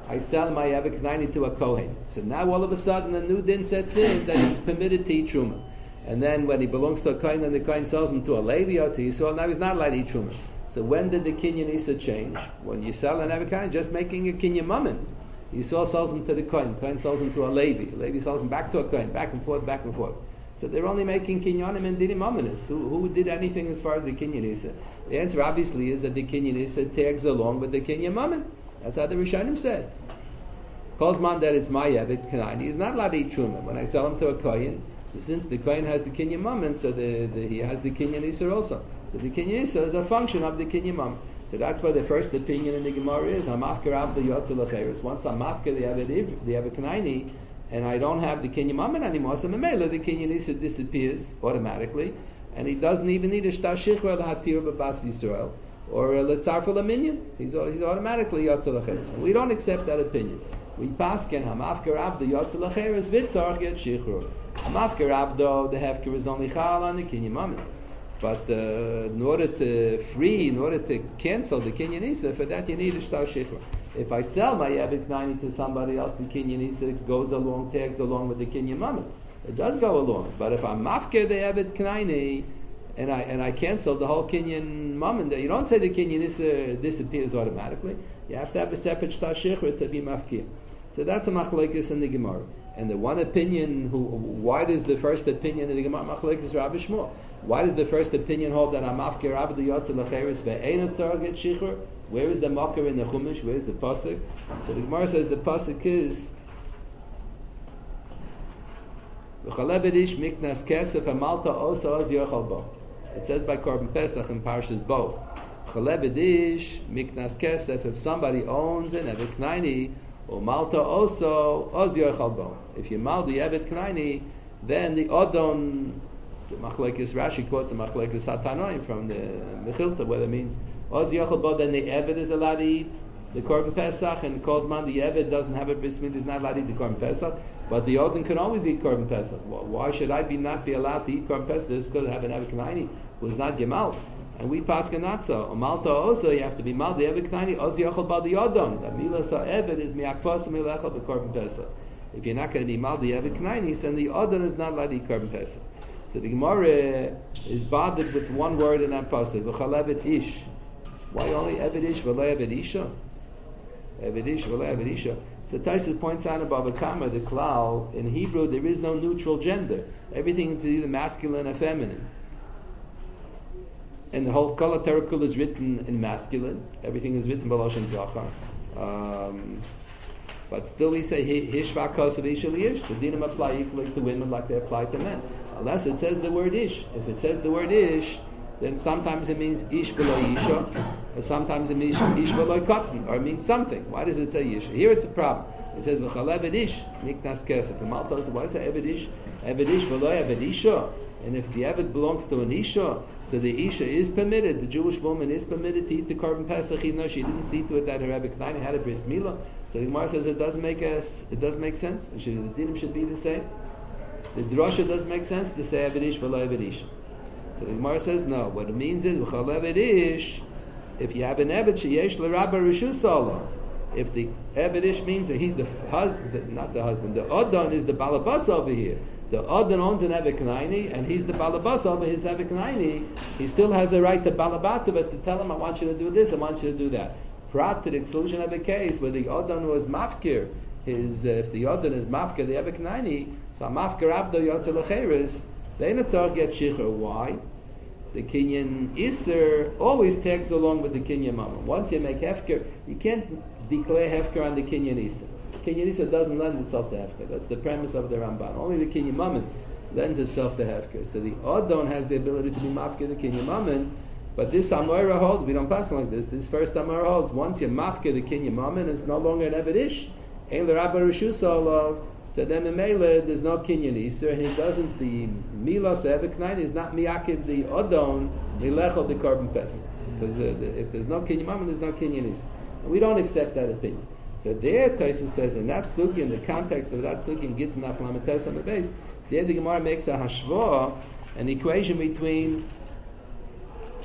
I sell my Eved Knaini to a Kohen. So now all of a sudden a new din sets in that it's permitted to eat Truma. And then when he belongs to a Kohen and the Kohen sells him to a Levi or to Yisrael, now he's not allowed to eat Truma. So when did the Kinyan Isa change? When you sell an Eved Knaini, just making a Kinyan Mammon. Yisrael sells him to the Kohen sells him to a Levi. Levi sells him back to a Kohen, back and forth, back and forth. So they're only making Kinyanim and Dinim Amanis. Who did anything as far as the Kinyan Isa? The answer obviously is that the Kinyan Isa tags along with the Kinyan Mammon. That's how the Rishonim said. Calls man that it's my Eved Knaini. He's not allowed to eat Truma. When I sell him to a Kohen, so since the Kohen has the Kinyan Mammon, so he has the Kinyan Isa also. So the Kinyan Isa is a function of the Kinyan Mammon. So that's why the first opinion in the Gemara is Hamafker Av the Yotzel Acheres. Once I'm Mafker the Eved Knaini, and I don't have the Kinyan Mammon anymore, so Memela the Kinyan Isa disappears automatically, and he doesn't even need a Shtar Shichra L'Hatir B'Bas Yisrael or a L'Tzarfa L'Minyan. He's automatically Yotzel Acheres. We don't accept that opinion. We pasken Hamafker Av the Yotzel Acheres Vitzarch Get Shichra. Hamafker Abdo, the Hefker is only Chal on the Kinyan Mammon. But in order to cancel the Kinyan Isa, for that you need a Shtar Shichra. If I sell my Eved Knaini to somebody else, the Kinyan Isa tags along with the Kinyan Mammon. It does go along. But if I'm Mafker the Eved Knaini, and I cancel the whole Kinyan Mammon, you don't say the Kinyan Isa disappears automatically. You have to have a separate Shtar Shichra to be Mafkir. So that's a machlekes in the Gemara. And the one opinion, why does the first opinion in the Gemara machlekes Rabbi Shmuel? Why does the first opinion hold that I'm afker Rabbi Yotzel Acheres ve'ein tzar get shichur? Where is the makar in the Chumash? Where is the pasuk? So the Gemara says the pasuk is v'chalevedish miknas kesef hamalta osa az yochal bo. It says by Korban Pesach in Parshas Bo. Chalevedish miknas kesef. If somebody owns an Eved Knaini, or malta also oz yochal bo. If you mal the Eved Knaini, then the odon, the machlekes Rashi quotes a machlekes Hatanoim from the Mechilta, where it means oz yochal bo. Then the Eved is allowed to eat the Korban Pesach, and calls man the Eved doesn't have a bris milah, is not allowed to eat the Korban Pesach, but the odon can always eat Korban Pesach. Why should I not be allowed to eat Korban Pesach? Just because I have an Eved Knaini who is not gemal. And we pasken not so. Malta also, you have to be mal the Eved Knaini oz yochal ba the odon. The milah sa Eved is miakvasa milechal b'Korban Pesach. If you're not going to be mal the Eved Knaini, then the odon is not allowed to eat Korban Pesach. So the Gemara is bothered with one word in that pasuk. V'chalevet ish. Why only Eved ish v'lo Eved isha? Eved ish v'lo Eved isha. So Taisus points out above a comma the klal in Hebrew there is no neutral gender. Everything is either masculine or feminine. And the whole Kol HaTorah is written in masculine. Everything is written b'loshen zachar. But still we say hishva kosav isha liish. The dinim apply equally to women like they apply to men, unless it says the word ish. If it says the word ish, then sometimes it means ish v'lo isha, or sometimes it means ish v'lo cotton, or it means something. Why does it say ish? Here it's a problem. It says v'chalev ish miknas kesef. The Malta says, why does it say eved ish? Eved ish v'lo eved isha. And if the Eved belongs to an Isha, so the Isha is permitted, the Jewish woman is permitted to eat the Korban Pesach, even though she didn't see to it that her Eved Knaini had a bris milah. So the Gemara says it does make sense. The dinim should be the same. The drasha does make sense to say Eved Ish v'lo Eved Isha. So the Gemara says no. What it means is v'chal Eved Ish. If you have an Eved sheyesh l'rabba rishus olav. If the Eved Ish means that he's the husband, not the husband, the Odon is the balabas over here. The Odin owns an Eved Knaini, and he's the balabas over his Eved Knaini. He still has the right to balabata, but to tell him, I want you to do this, I want you to do that. Prat to the exclusion of a case where the Odin was mafkir, if the Odin is mafkir, the Eved Knaini, so mafkir abdo yotzel acheres, they not get shichur. Why? The Kinyan Isser always tags along with the Kinyan Mammon. Once you make hefker, you can't declare hefker on the Kinyan Isser. Kinyan Isa doesn't lend itself to Hefker. That's the premise of the Ramban. Only the Kinyan Mammon lends itself to Hefker. So the Odon has the ability to be Mafker the Kinyan Mammon, but this Amora holds, we don't pass like this. This first Amora holds, once you Mafker the Kinyan Mammon, it's no longer an Eved Ish. Ein l'Rabba Rishus olav. So then in Mele, there's no Kinyan Isa, and he doesn't, the Milas Eved Knaini is not Miyakiv the Odon, Milechel the Korban Pesach. Because if there's no Kinyan Mammon, there's no Kinyan Isa. And we don't accept that opinion. So there, Tosfos says, in that sugi, in the context of that sugi, in Gittin Af Lametes on the base, there the Gemara makes a hashva, an equation between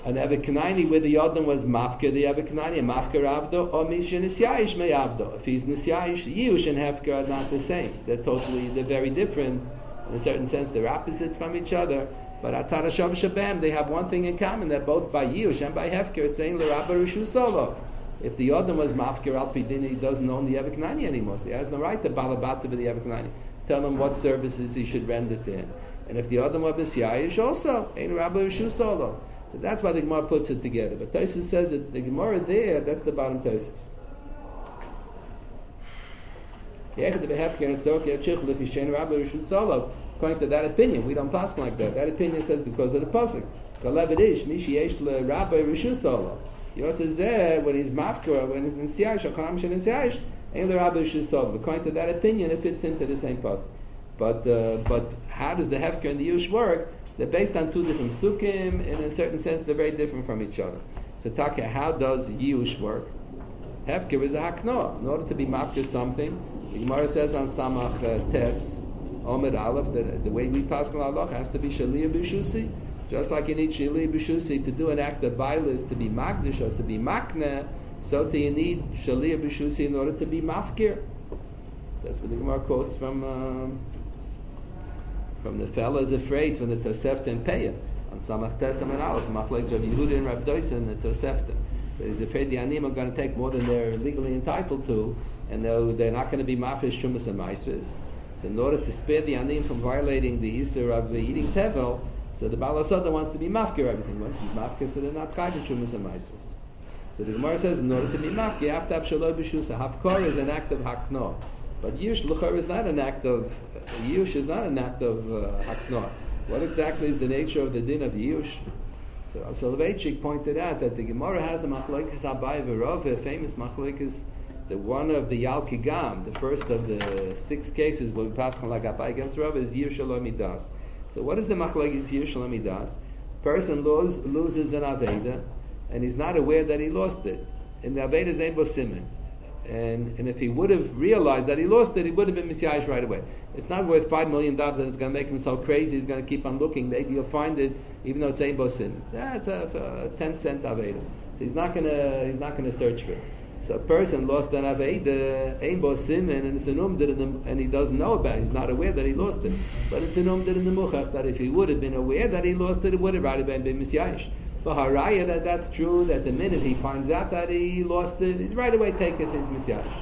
an Evet Kanani where the Yodam was Mafka, the Evet Kanani, and Mafka Abdo, or Misha Nisyayish me Abdo. If he's Nisyayish, Yush and Hefker are not the same. They're very different. In a certain sense, they're opposites from each other. But Atzad HaShav Shabam, they have one thing in common, that both by Yush and by Hefker, it's saying L'Rabba Rishu Solov. If the Yodam was Mafker Al Pidin, he doesn't own the Evet Kanani anymore, so he has no right to Balabata with the Evet Kanani. Tell him what services he should render to him. And if the Yodam was Nisyayish, also, Ein Rabba Rishu Solov. So that's why the Gemara puts it together. But Tosfos says that the Gemara there, that's the bottom Tosfos. According to that opinion, we don't pass like that. That opinion says because of the pasuk. Yot says there when he's mafkar, when he's nisyayish, according to that opinion, it fits into the same pasuk. But how does the hefker and the yush work? They're based on two different psukim. In a certain sense, they're very different from each other. So, Taka, how does Yush work? Hefker is a hakno. In order to be mafker something, the Gemara says on Samach Tes, Omer Aleph, that the way we pass on Allah has to be Shaliyah B'Shusi. Just like you need Shaliyah B'Shusi to do an act of bailis, to be Magdish or to be Makna, so too you need Shaliyah B'Shusi in order to be mafkir. That's what the Gemara quotes from the fellas afraid from the Tosefta and Peah on Samach Tes and Aleph, Machlekes Rav Yehuda and Rav Doisa and the Tosefta. But he's afraid the Anim are going to take more than they're legally entitled to, and they're not going to be Mafish Shumas and Maisvis. So in order to spare the Anim from violating the Isser of eating Tevel, so the Baal HaSoda wants to be Mafkir everything. Once he's Mafkir, so they're not Chayv Shumas and Maisvis. So the Gemara says, in order to be Mafkir, Aptab Shaloi B'Shusa, Hafkor is an act of Hakno. But Yush L'chor is not an act of Hakno. What exactly is the nature of the din of Yush? So Soloveitchik pointed out that the Gemara has a machlokes Abai v'Rav, a famous machlokes, the one of the Yalki Gam, the first of the 6 cases where we pass on like Abai against Rav is Yush Shalom Midas. So what is the machlokes Yush Shalom Midas? Person loses an Aveda and he's not aware that he lost it. And the Aveda is Ein Siman. And if he would have realized that he lost it, he would have been Misyayish right away. It's not worth $5 million and it's going to make him so crazy, he's going to keep on looking. Maybe he'll find it, even though it's Ein Bosim. That's a 10-cent Aveda. So he's not going to search for it. So a person lost an Aveda, Ein Bosim, and it's an and he doesn't know about it. He's not aware that he lost it. But it's an in the Muchach, that if he would have been aware that he lost it, it would have rather been Misyayish. But Haraya, that's true, that the minute he finds out that he lost it, he's right away take it his Misyayish.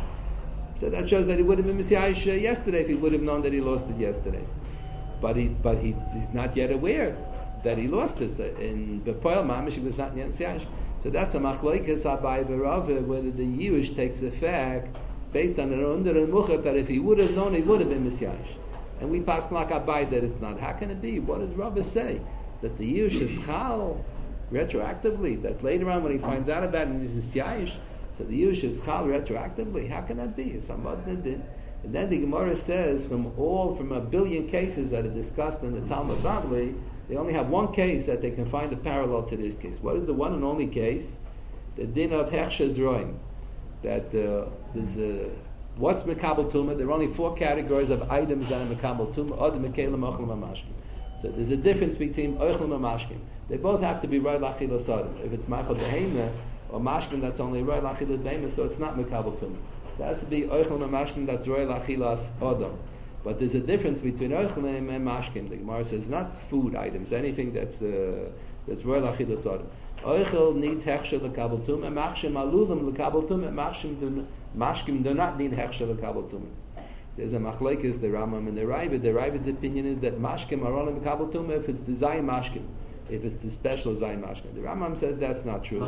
So that shows that he would have been Misyayish yesterday if he would have known that he lost it yesterday. But he's not yet aware that he lost it. So in Bepoel Mamish, he was not yet Misyayish. So that's a machlokes Abai v'Rav, whether the Yush takes effect based on an under and muchat, that if he would have known, he would have been Misyayish. And we pass like Abai that it's not. How can it be? What does Rav say? That the Yush is Chal retroactively, that later on when he finds out about it and he's Nisyayish, so the Yush is Chal retroactively. How can that be? And then the Gemara says from a billion cases that are discussed in the Talmud Bavli, they only have one case that they can find a parallel to this case. What is the one and only case? The din of Hechshez Roim. That there's what's Mekabel Tumah? There are only 4 categories of items that are Mekabel Tumah, Od Mekelim, Ochel, Mamashkim. So there's a difference between Ochel and Mamashkim. They both have to be Roy Lachil Asadim. If it's Machal Behemah or Mashkim, that's only Roy Lachil Behemah, so it's not Mekabel Tumah. So it has to be Ochel and Mashkim, that's Roy Lachil Adam. But there's a difference between Oichlim and Mashkim. The Gemara says not food items, anything that's Roy Lachil Asadim. Oichel needs Hechsher L'Kabel Tumah, and Mashkim Alulim L'Kabel Tumah, and Mashkim do not need Hechsher L'Kabel Tumah. There's a machlekes, the Rambam and the Ravid. The Ravid's opinion is that Mashkim are only L'Kabel Tumah if it's the Zayin Mashkim, if it's the special Zayin Mashkim. The Rambam says that's not true.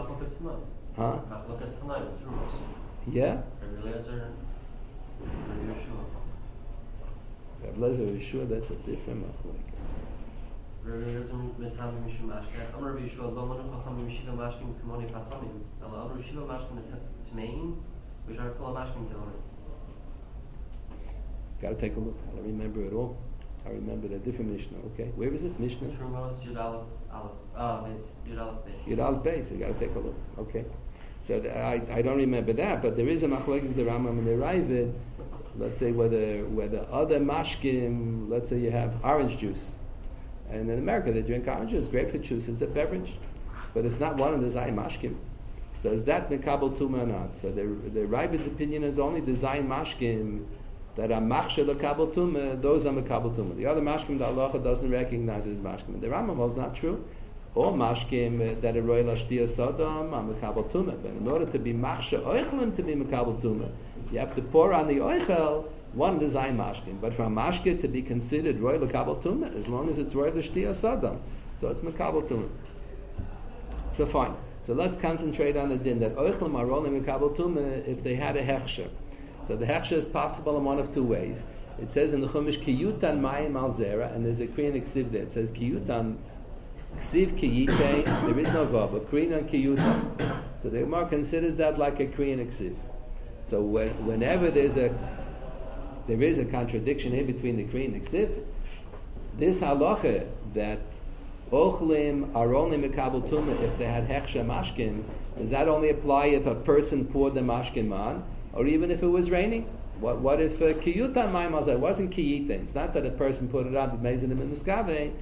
Huh? Yeah? Rav Lezer is sure that's a different machlekes. Got to take a look. I don't remember it all. I remember the different Mishnah. Okay, where is it? Mishnah. Yud Aleph Beis. So you got to take a look. Okay. So I don't remember that, but there is a machlekes the Rambam and the Ravid. Let's say whether other mashkim, let's say you have orange juice, and in America they drink orange juice, grapefruit juice is a beverage. but it's not one of the Zayin Mashkim. So is that Mekabel Tuma or not? So the Rabbin's opinion is only the Zayin Mashkim that are Machshel Mekabel Tuma, those are Mekabel Tuma. The other Mashkim, the halacha doesn't recognize as Mashkim. The Rambam holds not true. All Mashkim that are Roy Lashtia Sodom are Mekabel Tuma. But in order to be Machshel Oichelim to be Mekabel Tuma, you have to pour on the Oichel one design Mashkim. But for a Mashke to be considered Roy Mekabel Tuma, as long as it's Roy Lashtia Sodom, so it's Mekabel Tuma. So fine. So let's concentrate on the din that Oichelim are rolling Mekabel Tuma if they had a Hechsher. So the Hechsher is possible in one of two ways. It says in the Chumash, Kiyutan Mayim Al Zera, and there's a Kriyan Ksiv there. It says Kiyutan Ksiv Kiyite, there is no Vav, but Kriyan Kiyutan. So the Gemara considers that like a Kriyan Ksiv. So whenever there is a contradiction here between the Kriyan Ksiv, this halacha that Ochlim are only Mekabel Tuma if they had Hechsher Mashkim, does that only apply if a person poured the Mashkim on, or even if it was raining? What if Kiyutan Mayim Al Zera wasn't Kiyite? It's not that a person put it on, but Mezinim and Miskave,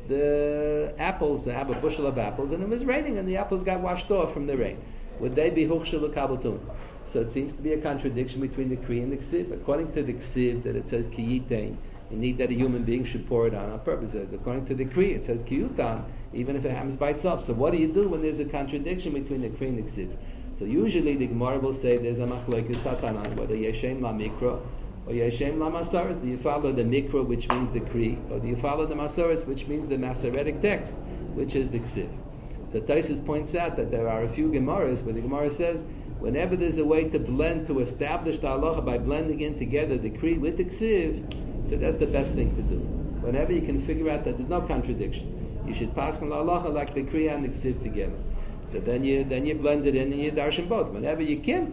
the apples, they have a bushel of apples, and it was raining, and the apples got washed off from the rain. Would they be Huchshel Mekabel Tuma? So it seems to be a contradiction between the Kri and the Ksiv. According to the Ksiv, that it says Kiyite, you need that a human being should pour it on purpose. According to the Kri, it says Kiyutan, even if it happens by itself. So what do you do when there's a contradiction between the Kri and the Ksiv? So usually the Gemara will say there's a machlokes Tatanan, whether Yeshem la Mikra or Yeshem la Masaris. Do you follow the Mikra, which means the Kri, or do you follow the Masaris, which means the Masoretic text, which is the Ksiv? So Taisus points out that there are a few Gemaras where the Gemara says whenever there's a way to blend, to establish the halacha by blending in together the Kri with the Ksiv, so that's the best thing to do. Whenever you can figure out that there's no contradiction, you should pass on the halacha like the Kri and the Ksiv together. So then you blend it in and you darshan both. Whenever you can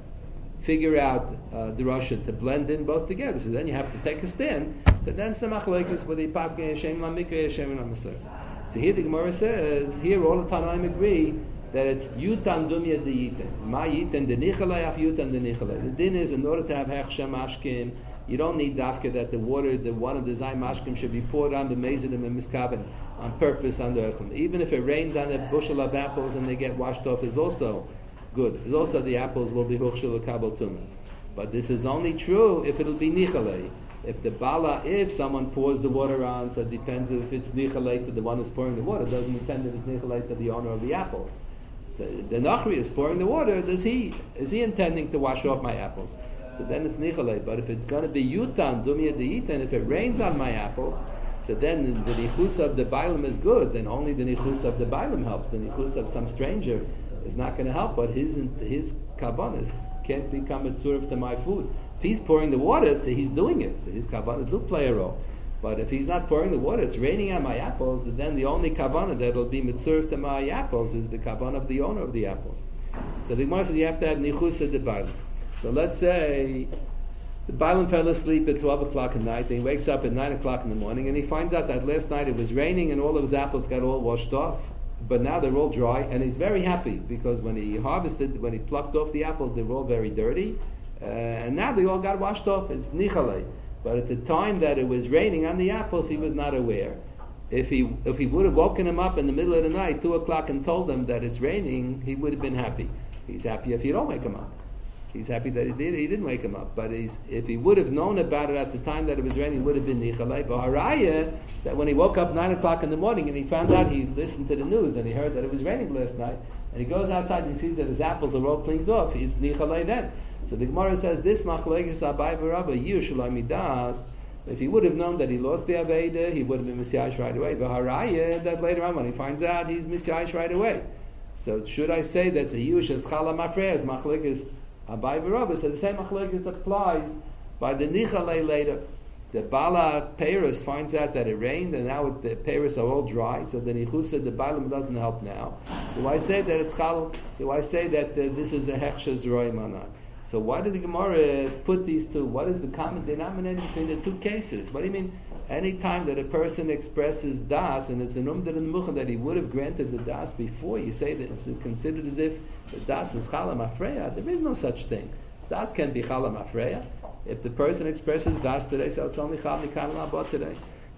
figure out the Rasha to blend in both together, so then you have to take a stand. So then some machlokes whether you pass on Yeshem la Mikra, Yeshem la Masaris. So here the Gemara says, here all the Tanaim agree that it's Yutan Dumya de Yitan. Ma Yitan de Nichalei af Yutan de Nichalei. The din is, in order to have Hechsher Mashkim, you don't need dafka that the water, the one of the Zayin Mashkim should be poured on the Mezidim and Miskaben on purpose on the Echlim. Even if it rains on a bushel of apples and they get washed off, is also good. Is also the apples will be Huchshel Kabel Tumah. But this is only true if it'll be Nichalei. If the Bala, if someone pours the water on, so it depends if it's Nichalei to the one who's pouring the water. It doesn't depend if it's Nichalei to the owner of the apples. The Nachri is pouring the water. Is he intending to wash off my apples? So then it's Nichalei. But if it's going to be Yutan, Dumya de Yitan, if it rains on my apples, so then the Nichus of the Bailam is good, then only the Nichus of the Bailam helps. The Nichus of some stranger is not going to help, but his Kavanas can't become a tzurif to my food. If he's pouring the water, so he's doing it. So his Kavanas do play a role. But if he's not pouring the water, it's raining on my apples, then the only Kavanah that will be mitzurif to my apples is the Kavanah of the owner of the apples. So the Gemara says you have to have Nichus of the Bailam. So let's say the Bailam fell asleep at 12 o'clock at night, and he wakes up at 9 o'clock in the morning, and he finds out that last night it was raining and all of his apples got all washed off, but now they're all dry, and he's very happy because when he plucked off the apples, they were all very dirty, and now they all got washed off. It's Nichalei. But at the time that it was raining on the apples, he was not aware. If he would have woken him up in the middle of the night, 2 o'clock, and told him that it's raining, he would have been happy. He's happy if you don't wake him up. He's happy that he didn't wake him up. But if he would have known about it at the time that it was raining, it would have been Nichalei. But Haraya, that when he woke up 9 o'clock in the morning and he found out, he listened to the news and he heard that it was raining last night, and he goes outside and he sees that his apples are all cleaned off, he's Nichalei then. So the Gemara says, this machlokes Abai v'Rabba, Yushalai Midas, if he would have known that he lost the Aveda, he would have been Misyayish right away. But Haraya, that later on when he finds out, he's Misyayish right away. So should I say that the Yush is Chala Mafreya, is machlokes Abai v'Rabba? So the same machlokes applies by the Nichalei later. The Bala Paris finds out that it rained and now the Paris are all dry, so the Nichusa, the Bailam doesn't help now. Do I say that it's Chal? Do I say that this is a Hechsher Zroi Manan? So why did the Gemara put these two? What is the common denominator between the two cases? What do you mean? Any time that a person expresses das and it's an umdar in the mucha that he would have granted the das before, you say that it's considered as if the das is chala mafreya. There is no such thing. Das can be chala mafreya. If the person expresses das today, so it's only chal mikan labot today.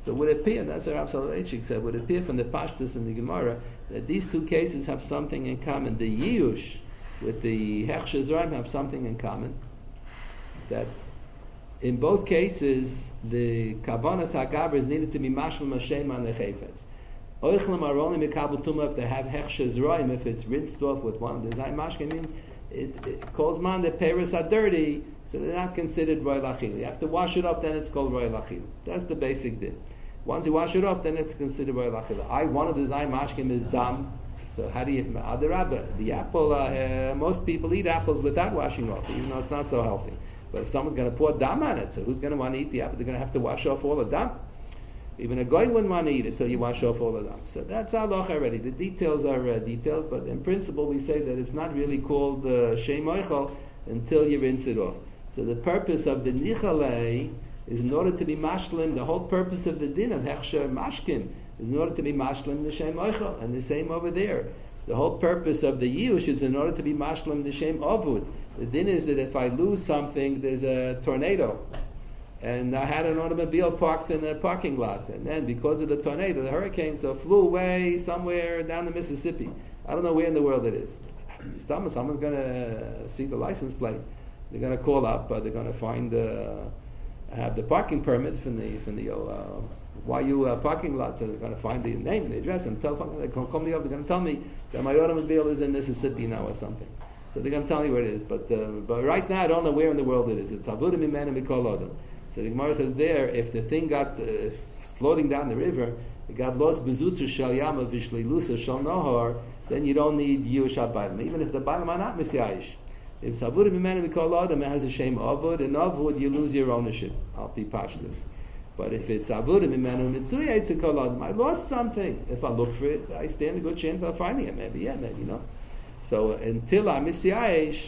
So it would appear, that's what Rav Soloveitchik said, would appear from the Pashtus and the Gemara that these two cases have something in common. The Yiyush with the Hechsher Zraim have something in common. That in both cases, the Kavanas HaGaber is needed to be Mashal Mashem on the Chayfetz. Oichlam are only Mikabel Tumah if they have Hechsher Zraim, if it's rinsed off with one. The Zayim Mashke means it calls man the Paris are dirty, so they're not considered Roy Lachil. You have to wash it up, then it's called Roy Lachil. That's the basic din. Once you wash it off, then it's considered Roy Lachil. One of the Zayim Mashkim is Dam. So how do you, Adarabba, the apple, most people eat apples without washing off, even though it's not so healthy. But if someone's going to pour dam on it, so who's going to want to eat the apple? They're going to have to wash off all the dam. Even a goy wouldn't want to eat it till you wash off all the dam. So that's halacha already. The details are details, but in principle we say that it's not really called shem oichel until you rinse it off. So the purpose of the nichalei is in order to be mashlim. The whole purpose of the din of hechsher mashkim is in order to be mashlim the shem oichel, and the same over there. The whole purpose of the Yush is in order to be mashlim the shem avud. The din is that if I lose something, there's a tornado, and I had an automobile parked in a parking lot, and then because of the tornado, the hurricane, so flew away somewhere down the Mississippi. I don't know where in the world it is. Someone's going to see the license plate. They're going to call up. They're going to find have the parking permit from the YU parking lot, so they're going to find the name, the address, and telephone. They're going to call me up. They're going to tell me that my automobile is in Mississippi now or something. So they're going to tell me where it is. But right now, I don't know where in the world it is. It's Avudim Imenu Mikol Adam. So the Gemara says there, if the thing got floating down the river, it got lost bezutu shel yama v'shleilusa shel nohar, then you don't need Yush HaBailim, even if the Bailim are not Messiahish. If Avudim Imenu Mikol Adam, it has a shame avud, and avud you lose your ownership. I'll be pashtus. But if it's Avudim Imenu Mitzuya Yitzikol Adam, I lost something. If I look for it, I stand a good chance I'll find it. Maybe no. So until I'm Messiahish,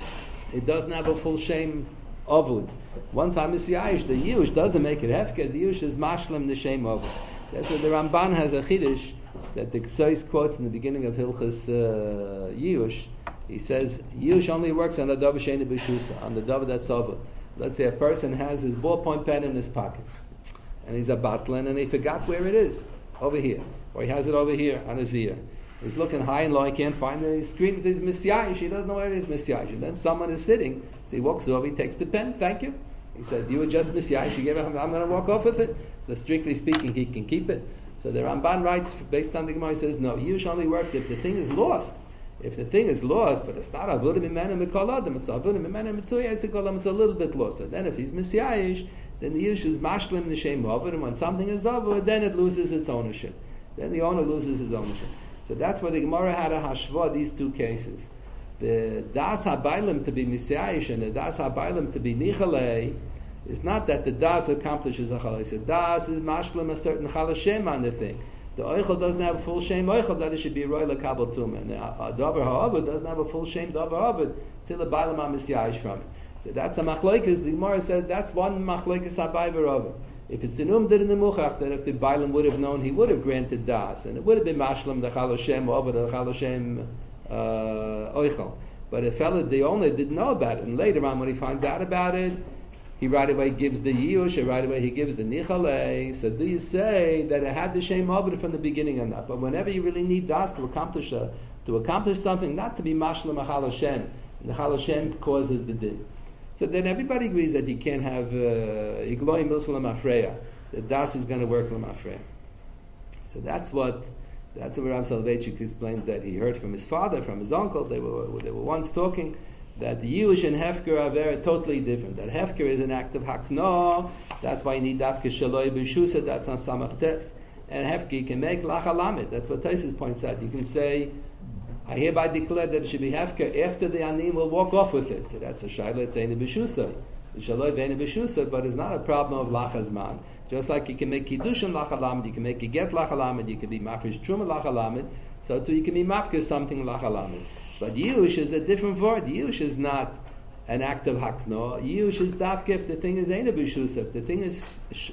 it doesn't have a full shame avud. Once I'm Messiahish, the Yush doesn't make it hefker. The Yush is mashlim the shame avud. So the Ramban has a chiddush that the Ksais quotes in the beginning of Hilchas Yush. He says Yush only works on the davar she'ein b'shusa, on the davar that's avud. Let's say a person has his ballpoint pen in his pocket, and he's a battling, and he forgot where it is, over here, or he has it over here on his ear. He's looking high and low, he can't find it, he screams, he's Messiahish, he doesn't know where it is, Messiahish. And then someone is sitting, so he walks over, he takes the pen, thank you. He says, you were just Messiahish, you gave it, I'm going to walk off with it. So strictly speaking, he can keep it. So the Ramban writes, based on the Gemara, he says, no, Yush only works if the thing is lost. If the thing is lost, but it's not Avudim Imenu Mikol Adam, it's Avudim Imenu Mitzuya Yitzikol Adam, it's a little bit lost. And then if he's Messiahish, then the Yush is mashlim the shem avud, and when something is avud, then it loses its ownership. Then the owner loses his ownership. So that's why the Gemara had a hashva, these two cases. The das habaylim to be Messiahish and the das habaylim to be nichalei is not that the das accomplishes a chalais. The das is mashlim a certain chalashem on the thing. The oichel doesn't have a full shame oichel, that it should be roy lekabel tumah. And the davar ha'avud doesn't have a full shame davar ha'avud till the baylim are Messiahish from it. So that's a machlokes. The Gemara says that's one machlokes habai v'rova. If it's an umdid in the muchach, then if the Bailam would have known, he would have granted das, and it would have been mashlam the chaloshem over the chaloshem oichel. But the fellow, the owner, didn't know about it, and later on, when he finds out about it, he right away gives the yush, and right away he gives the nichalei. So do you say that it had the shem over from the beginning or not? But whenever you really need das to accomplish something, not to be mashlam a chaloshem, the chaloshem causes the din. So then everybody agrees that he can't have igloim milsa l'mafreya. The das is going to work l'mafreya. So that's what Rav Soloveitchik explained that he heard from his father, from his uncle. They were once talking that the Yush and Hefker are very totally different. That Hefker is an act of hakno. That's why you need dafke shaloi b'shusa. That's on samach tes. And Hefker can make lachalamid. That's what Taisus points out. You can say, I hereby declare that it should be hefker after the anim will walk off with it. So that's a shayla. It's eine b'shusay. The shaloi ve'ene b'shusay, but it's not a problem of lachazman. Just like you can make kiddushin lachalamid, you can make a get lachalamid, you can be mafresh truma lachalamid. So too you can be mafresh something lachalamid. But yush is a different word. Yush is not an act of hakno. Yush is dafke if the thing is eine b'shusay. If the thing is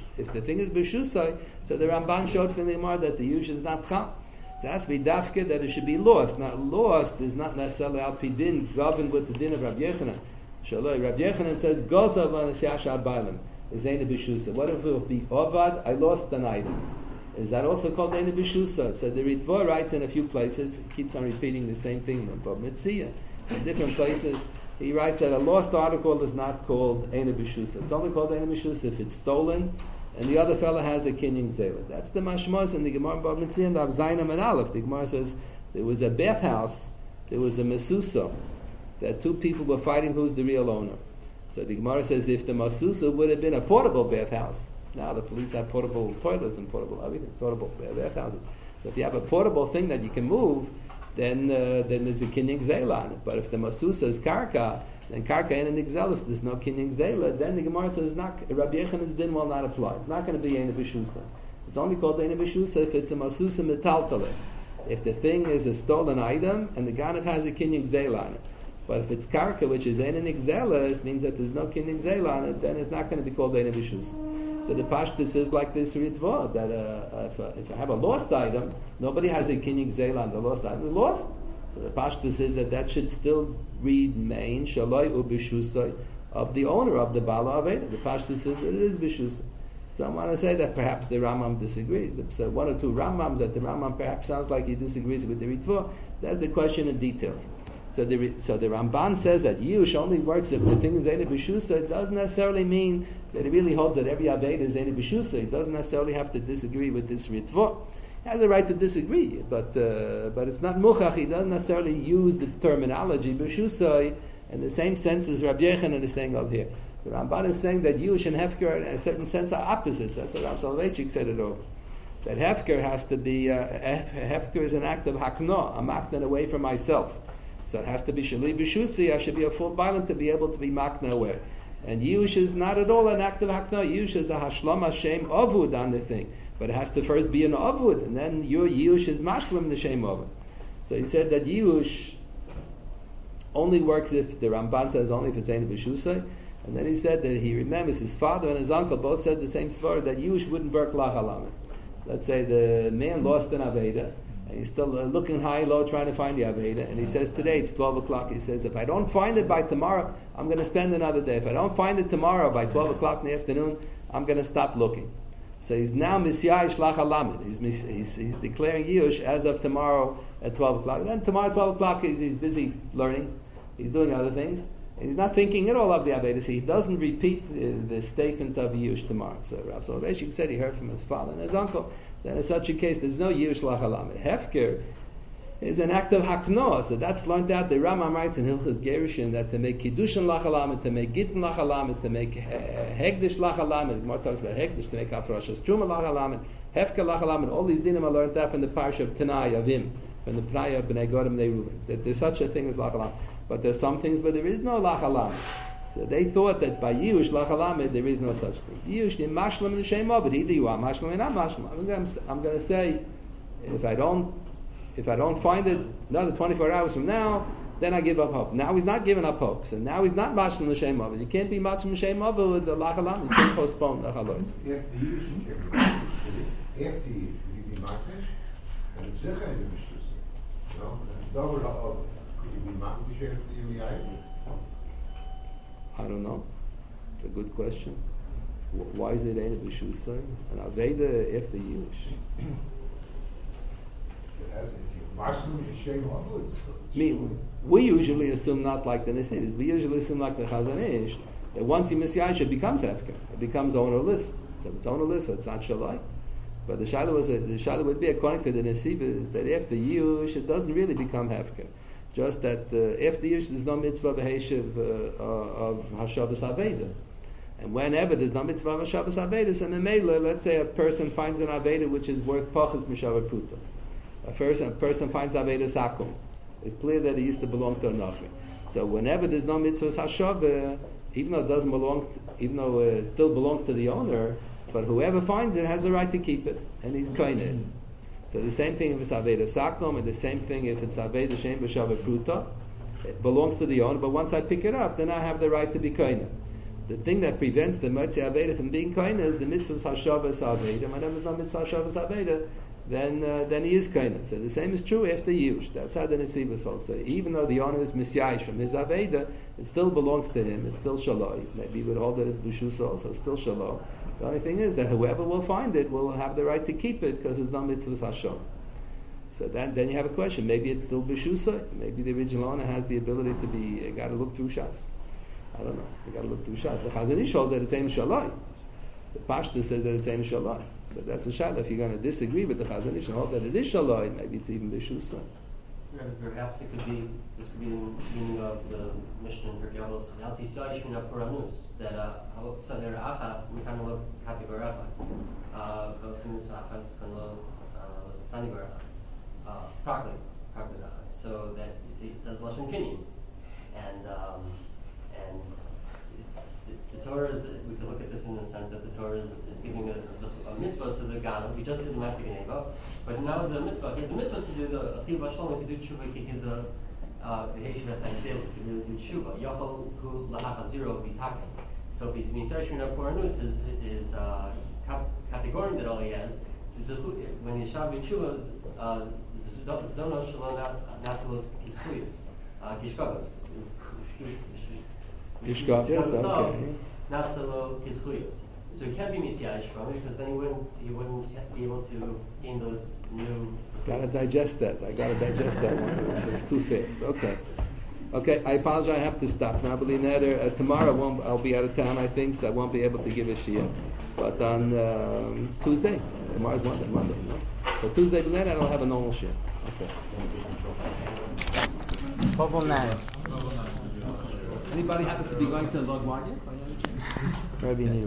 b'shusay, so the Ramban showed from the Gemara that the yush is not cham. So it has to be dafke that it should be lost. Now, lost is not necessarily al pidin governed with the din of Rabbi Yechanan. Shaloi, Rabbi Yechanan says gozav on a siyasha bailim. is Eina B'Shusa. What if it will be Ovad, I lost an item? Is that also called Eina B'Shusa? So the Ritva writes in a few places, he keeps on repeating the same thing in Bab Metzia, in different places, he writes that a lost article is not called Eina B'Shusa. It's only called Eina B'Shusa if it's stolen, and the other fellow has a kinyan zela. That's the mashmas in the Gemara Bab Metzia and the Avzainam and Aleph. The Gemara says there was a bathhouse, there was a mesusa, that two people were fighting who's the real owner. So the Gemara says if the mesusa would have been a portable bathhouse, now the police have portable toilets and portable everything, portable bathhouses. So if you have a portable thing that you can move, then there's a kinyan zela on it. But if the masusa is karka, then karka and an exelis, there's no kinyan zela. Then the Gemara says Rabbi Yechanan's din will not apply. It's not going to be Eina B'Shusa. It's only called Eina B'Shusa if it's a masusa metaltale. If the thing is a stolen item and the ganav has a kinyan zela on it. But if it's karka, which is Eina Exelis, means that there's no kinyan zela on it, then it's not going to be called Eina B'Shusa. So the pashtus is like this ritva, that if I have a lost item, nobody has a kinyan zela on the lost item. It's lost. So the pashtus is that should still remain shaloi u'b'shusay of the owner of the bala aveda. The pashtus is that it is b'shusay. Some want to say that perhaps the Rambam disagrees. So one or two Rambams that the Rambam perhaps sounds like he disagrees with the ritva. That's the question in details. So the Ramban says that Yush only works if the thing is Eina B'Shusa. It doesn't necessarily mean that it really holds that every Aveda is Eina B'Shusa. He doesn't necessarily have to disagree with this Ritva. He has a right to disagree, but it's not Muchach. He doesn't necessarily use the terminology B'Shusa in the same sense as Rabbi Yechanan is saying over here. The Ramban is saying that Yush and Hefker in a certain sense are opposites. That's what Rav Soloveitchik said it over. That Hefker has to be, Hefker is an act of Hakno. I'm acting away from myself. So it has to be Shali B'Shusi. I should be a full Bailam to be able to be Makna away. And Yush is not at all an act of Hakna. Yush is a Hashlam Hashem Avud on the thing. But it has to first be an Avud, and then your Yush is Mashlam the Shem Avud. So he said that Yush only works if, the Ramban says only if it's Eina B'Shusi. And then he said that he remembers his father and his uncle both said the same svar, that Yush wouldn't work Lachalamet. Let's say the man lost an Aveda, and he's still looking high and low trying to find the Aveda. And he says, today it's 12 o'clock. He says, if I don't find it by tomorrow, I'm going to spend another day. If I don't find it tomorrow by 12 o'clock in the afternoon, I'm going to stop looking. So he's now Misyai Shlach Alamed. He's declaring Yush as of tomorrow at 12 o'clock. Then tomorrow at 12 o'clock he's busy learning. He's doing other things. He's not thinking at all of the Aveda. So he doesn't repeat the statement of Yush tomorrow. So Rav Soloveitchik said he heard from his father and his uncle. Then in such a case, there's no Yush Shlach Alamed. Hefker is an act of Hakno. So that's learned out. The Rambam writes in Hilchas Gerushin that to make Kiddushin Lach Alamed, to make Gittin Lach Alamed, to make Hegdish Lach Alamed, more talks about Hegdish, to make Afrashas Truma Lach Alamed, Hefker Lach Alamed, all these dinim are learned out from the Parsha of Tanai, of him, from the Praya of Bnei Godim, Bnei Reuven. That there's such a thing as Lach Alamed. But there's some things where there is no Lach Alamed. So they thought that by Yush Lach Alamed there is no such thing. Yush in Mashlam in the Shem Aved, either you are Mashlam or not Mashlam. I'm going to say, if I don't find it another 24 hours from now, then I give up hope. Now he's not giving up hope. So now he's not Mashlam L'Shem Aved. You can't be Mashlam L'Shem Aved with the Lach Alamed. You can't postpone Lach Alois. After Yush, you be Masesh, and it's Zecha in the Mishtus. You know, double of, could you be Masesh after you be I don't know. It's a good question. Why is it Eina B'Shusa? And Aveda after Yush. We usually assume not like the Nesidis. We usually assume like the Chazon Ish, that once he Messiah it becomes Hefker. It becomes ownerless. So if it's ownerless, so it's not Shalai. But the Shaila would be, according to the Nesibis, that after Yush it doesn't really become Hefker. Just that after Yush there's no mitzvah b'heshiv of Hashavas Aveda. And whenever there's no mitzvah of Hashavas Aveda, so Memela, let's say a person finds an Aveda which is worth Pachas Mishava Pruta. A person finds Aveda Sakum. It's clear that it used to belong to a Nachri. So whenever there's no mitzvah Hashavah, even though it doesn't belong, even though it still belongs to the owner, but whoever finds it has a right to keep it, and he's koineh. So the same thing if it's Aveda Sakum, and the same thing if it's Aveda Shem B'Shava Pruta. It belongs to the owner, but once I pick it up, then I have the right to be koineh. The thing that prevents the Motzi Aveda from being koineh is the mitzvahs Hashavas Aveda. Whenever there's no mitzvah Hashavas Aveda, then he is kaina. So the same is true after Yush. That's how the Nesivos also. Even though the owner is Misyayish from his Aveda, it still belongs to him. It's still Shaloi. Maybe he would hold that it's B'shus also. It's still Shalom. The only thing is that whoever will find it will have the right to keep it because it's no mitzvahs Hashem. So then you have a question. Maybe it's still B'shusa. Maybe the original owner has the ability to be. Got to look through Shas. I don't know. You got to look through Shas. The Chazon Ish holds that it's Ein Shaloi. The Pashta says that it's Ein Shaloi. So that's a shayla. If you're going to disagree with the Chazon Ish and hold that it is Shaloi, maybe it's even B'shusa. Perhaps this could be the meaning of the Mishnah in Pirkei Avos. Al tisyayish min hapuranus, that sader achas mikan lo kategorecha, v'osim achas kan lo sanigorecha, properly. So that it says lashon kinyan, and the Torah is. We can look at this in the sense that the Torah is giving a mitzvah to the Gadol. We just did the Masik and Eva, but now it's a mitzvah. It's a mitzvah to do the Afiv Bashalom. We can do tshuva. We can do the Heshiv Asayim. We can do tshuva. Yochel hu lahacha zero v'taken. So if he's Nisar Shmina Poranus, his category that all he has is when Yeshav Yeshuva is Zdono Shalom Nasalos Kiskuyos Kishkagos. Yishkagos, okay. Nasalo Kizchuyos. So he can't be Misiyash from it because then he wouldn't be able to gain those new. Gotta digest that. I gotta digest that one. It's too fast. Okay. I apologize. I have to stop now. Tomorrow I'll be out of town. I think so. I won't be able to give a shia. But on Tuesday, tomorrow's Monday. No? So Tuesday, I don't have a normal shia. Okay. Anybody happen to be going to LaGuardia?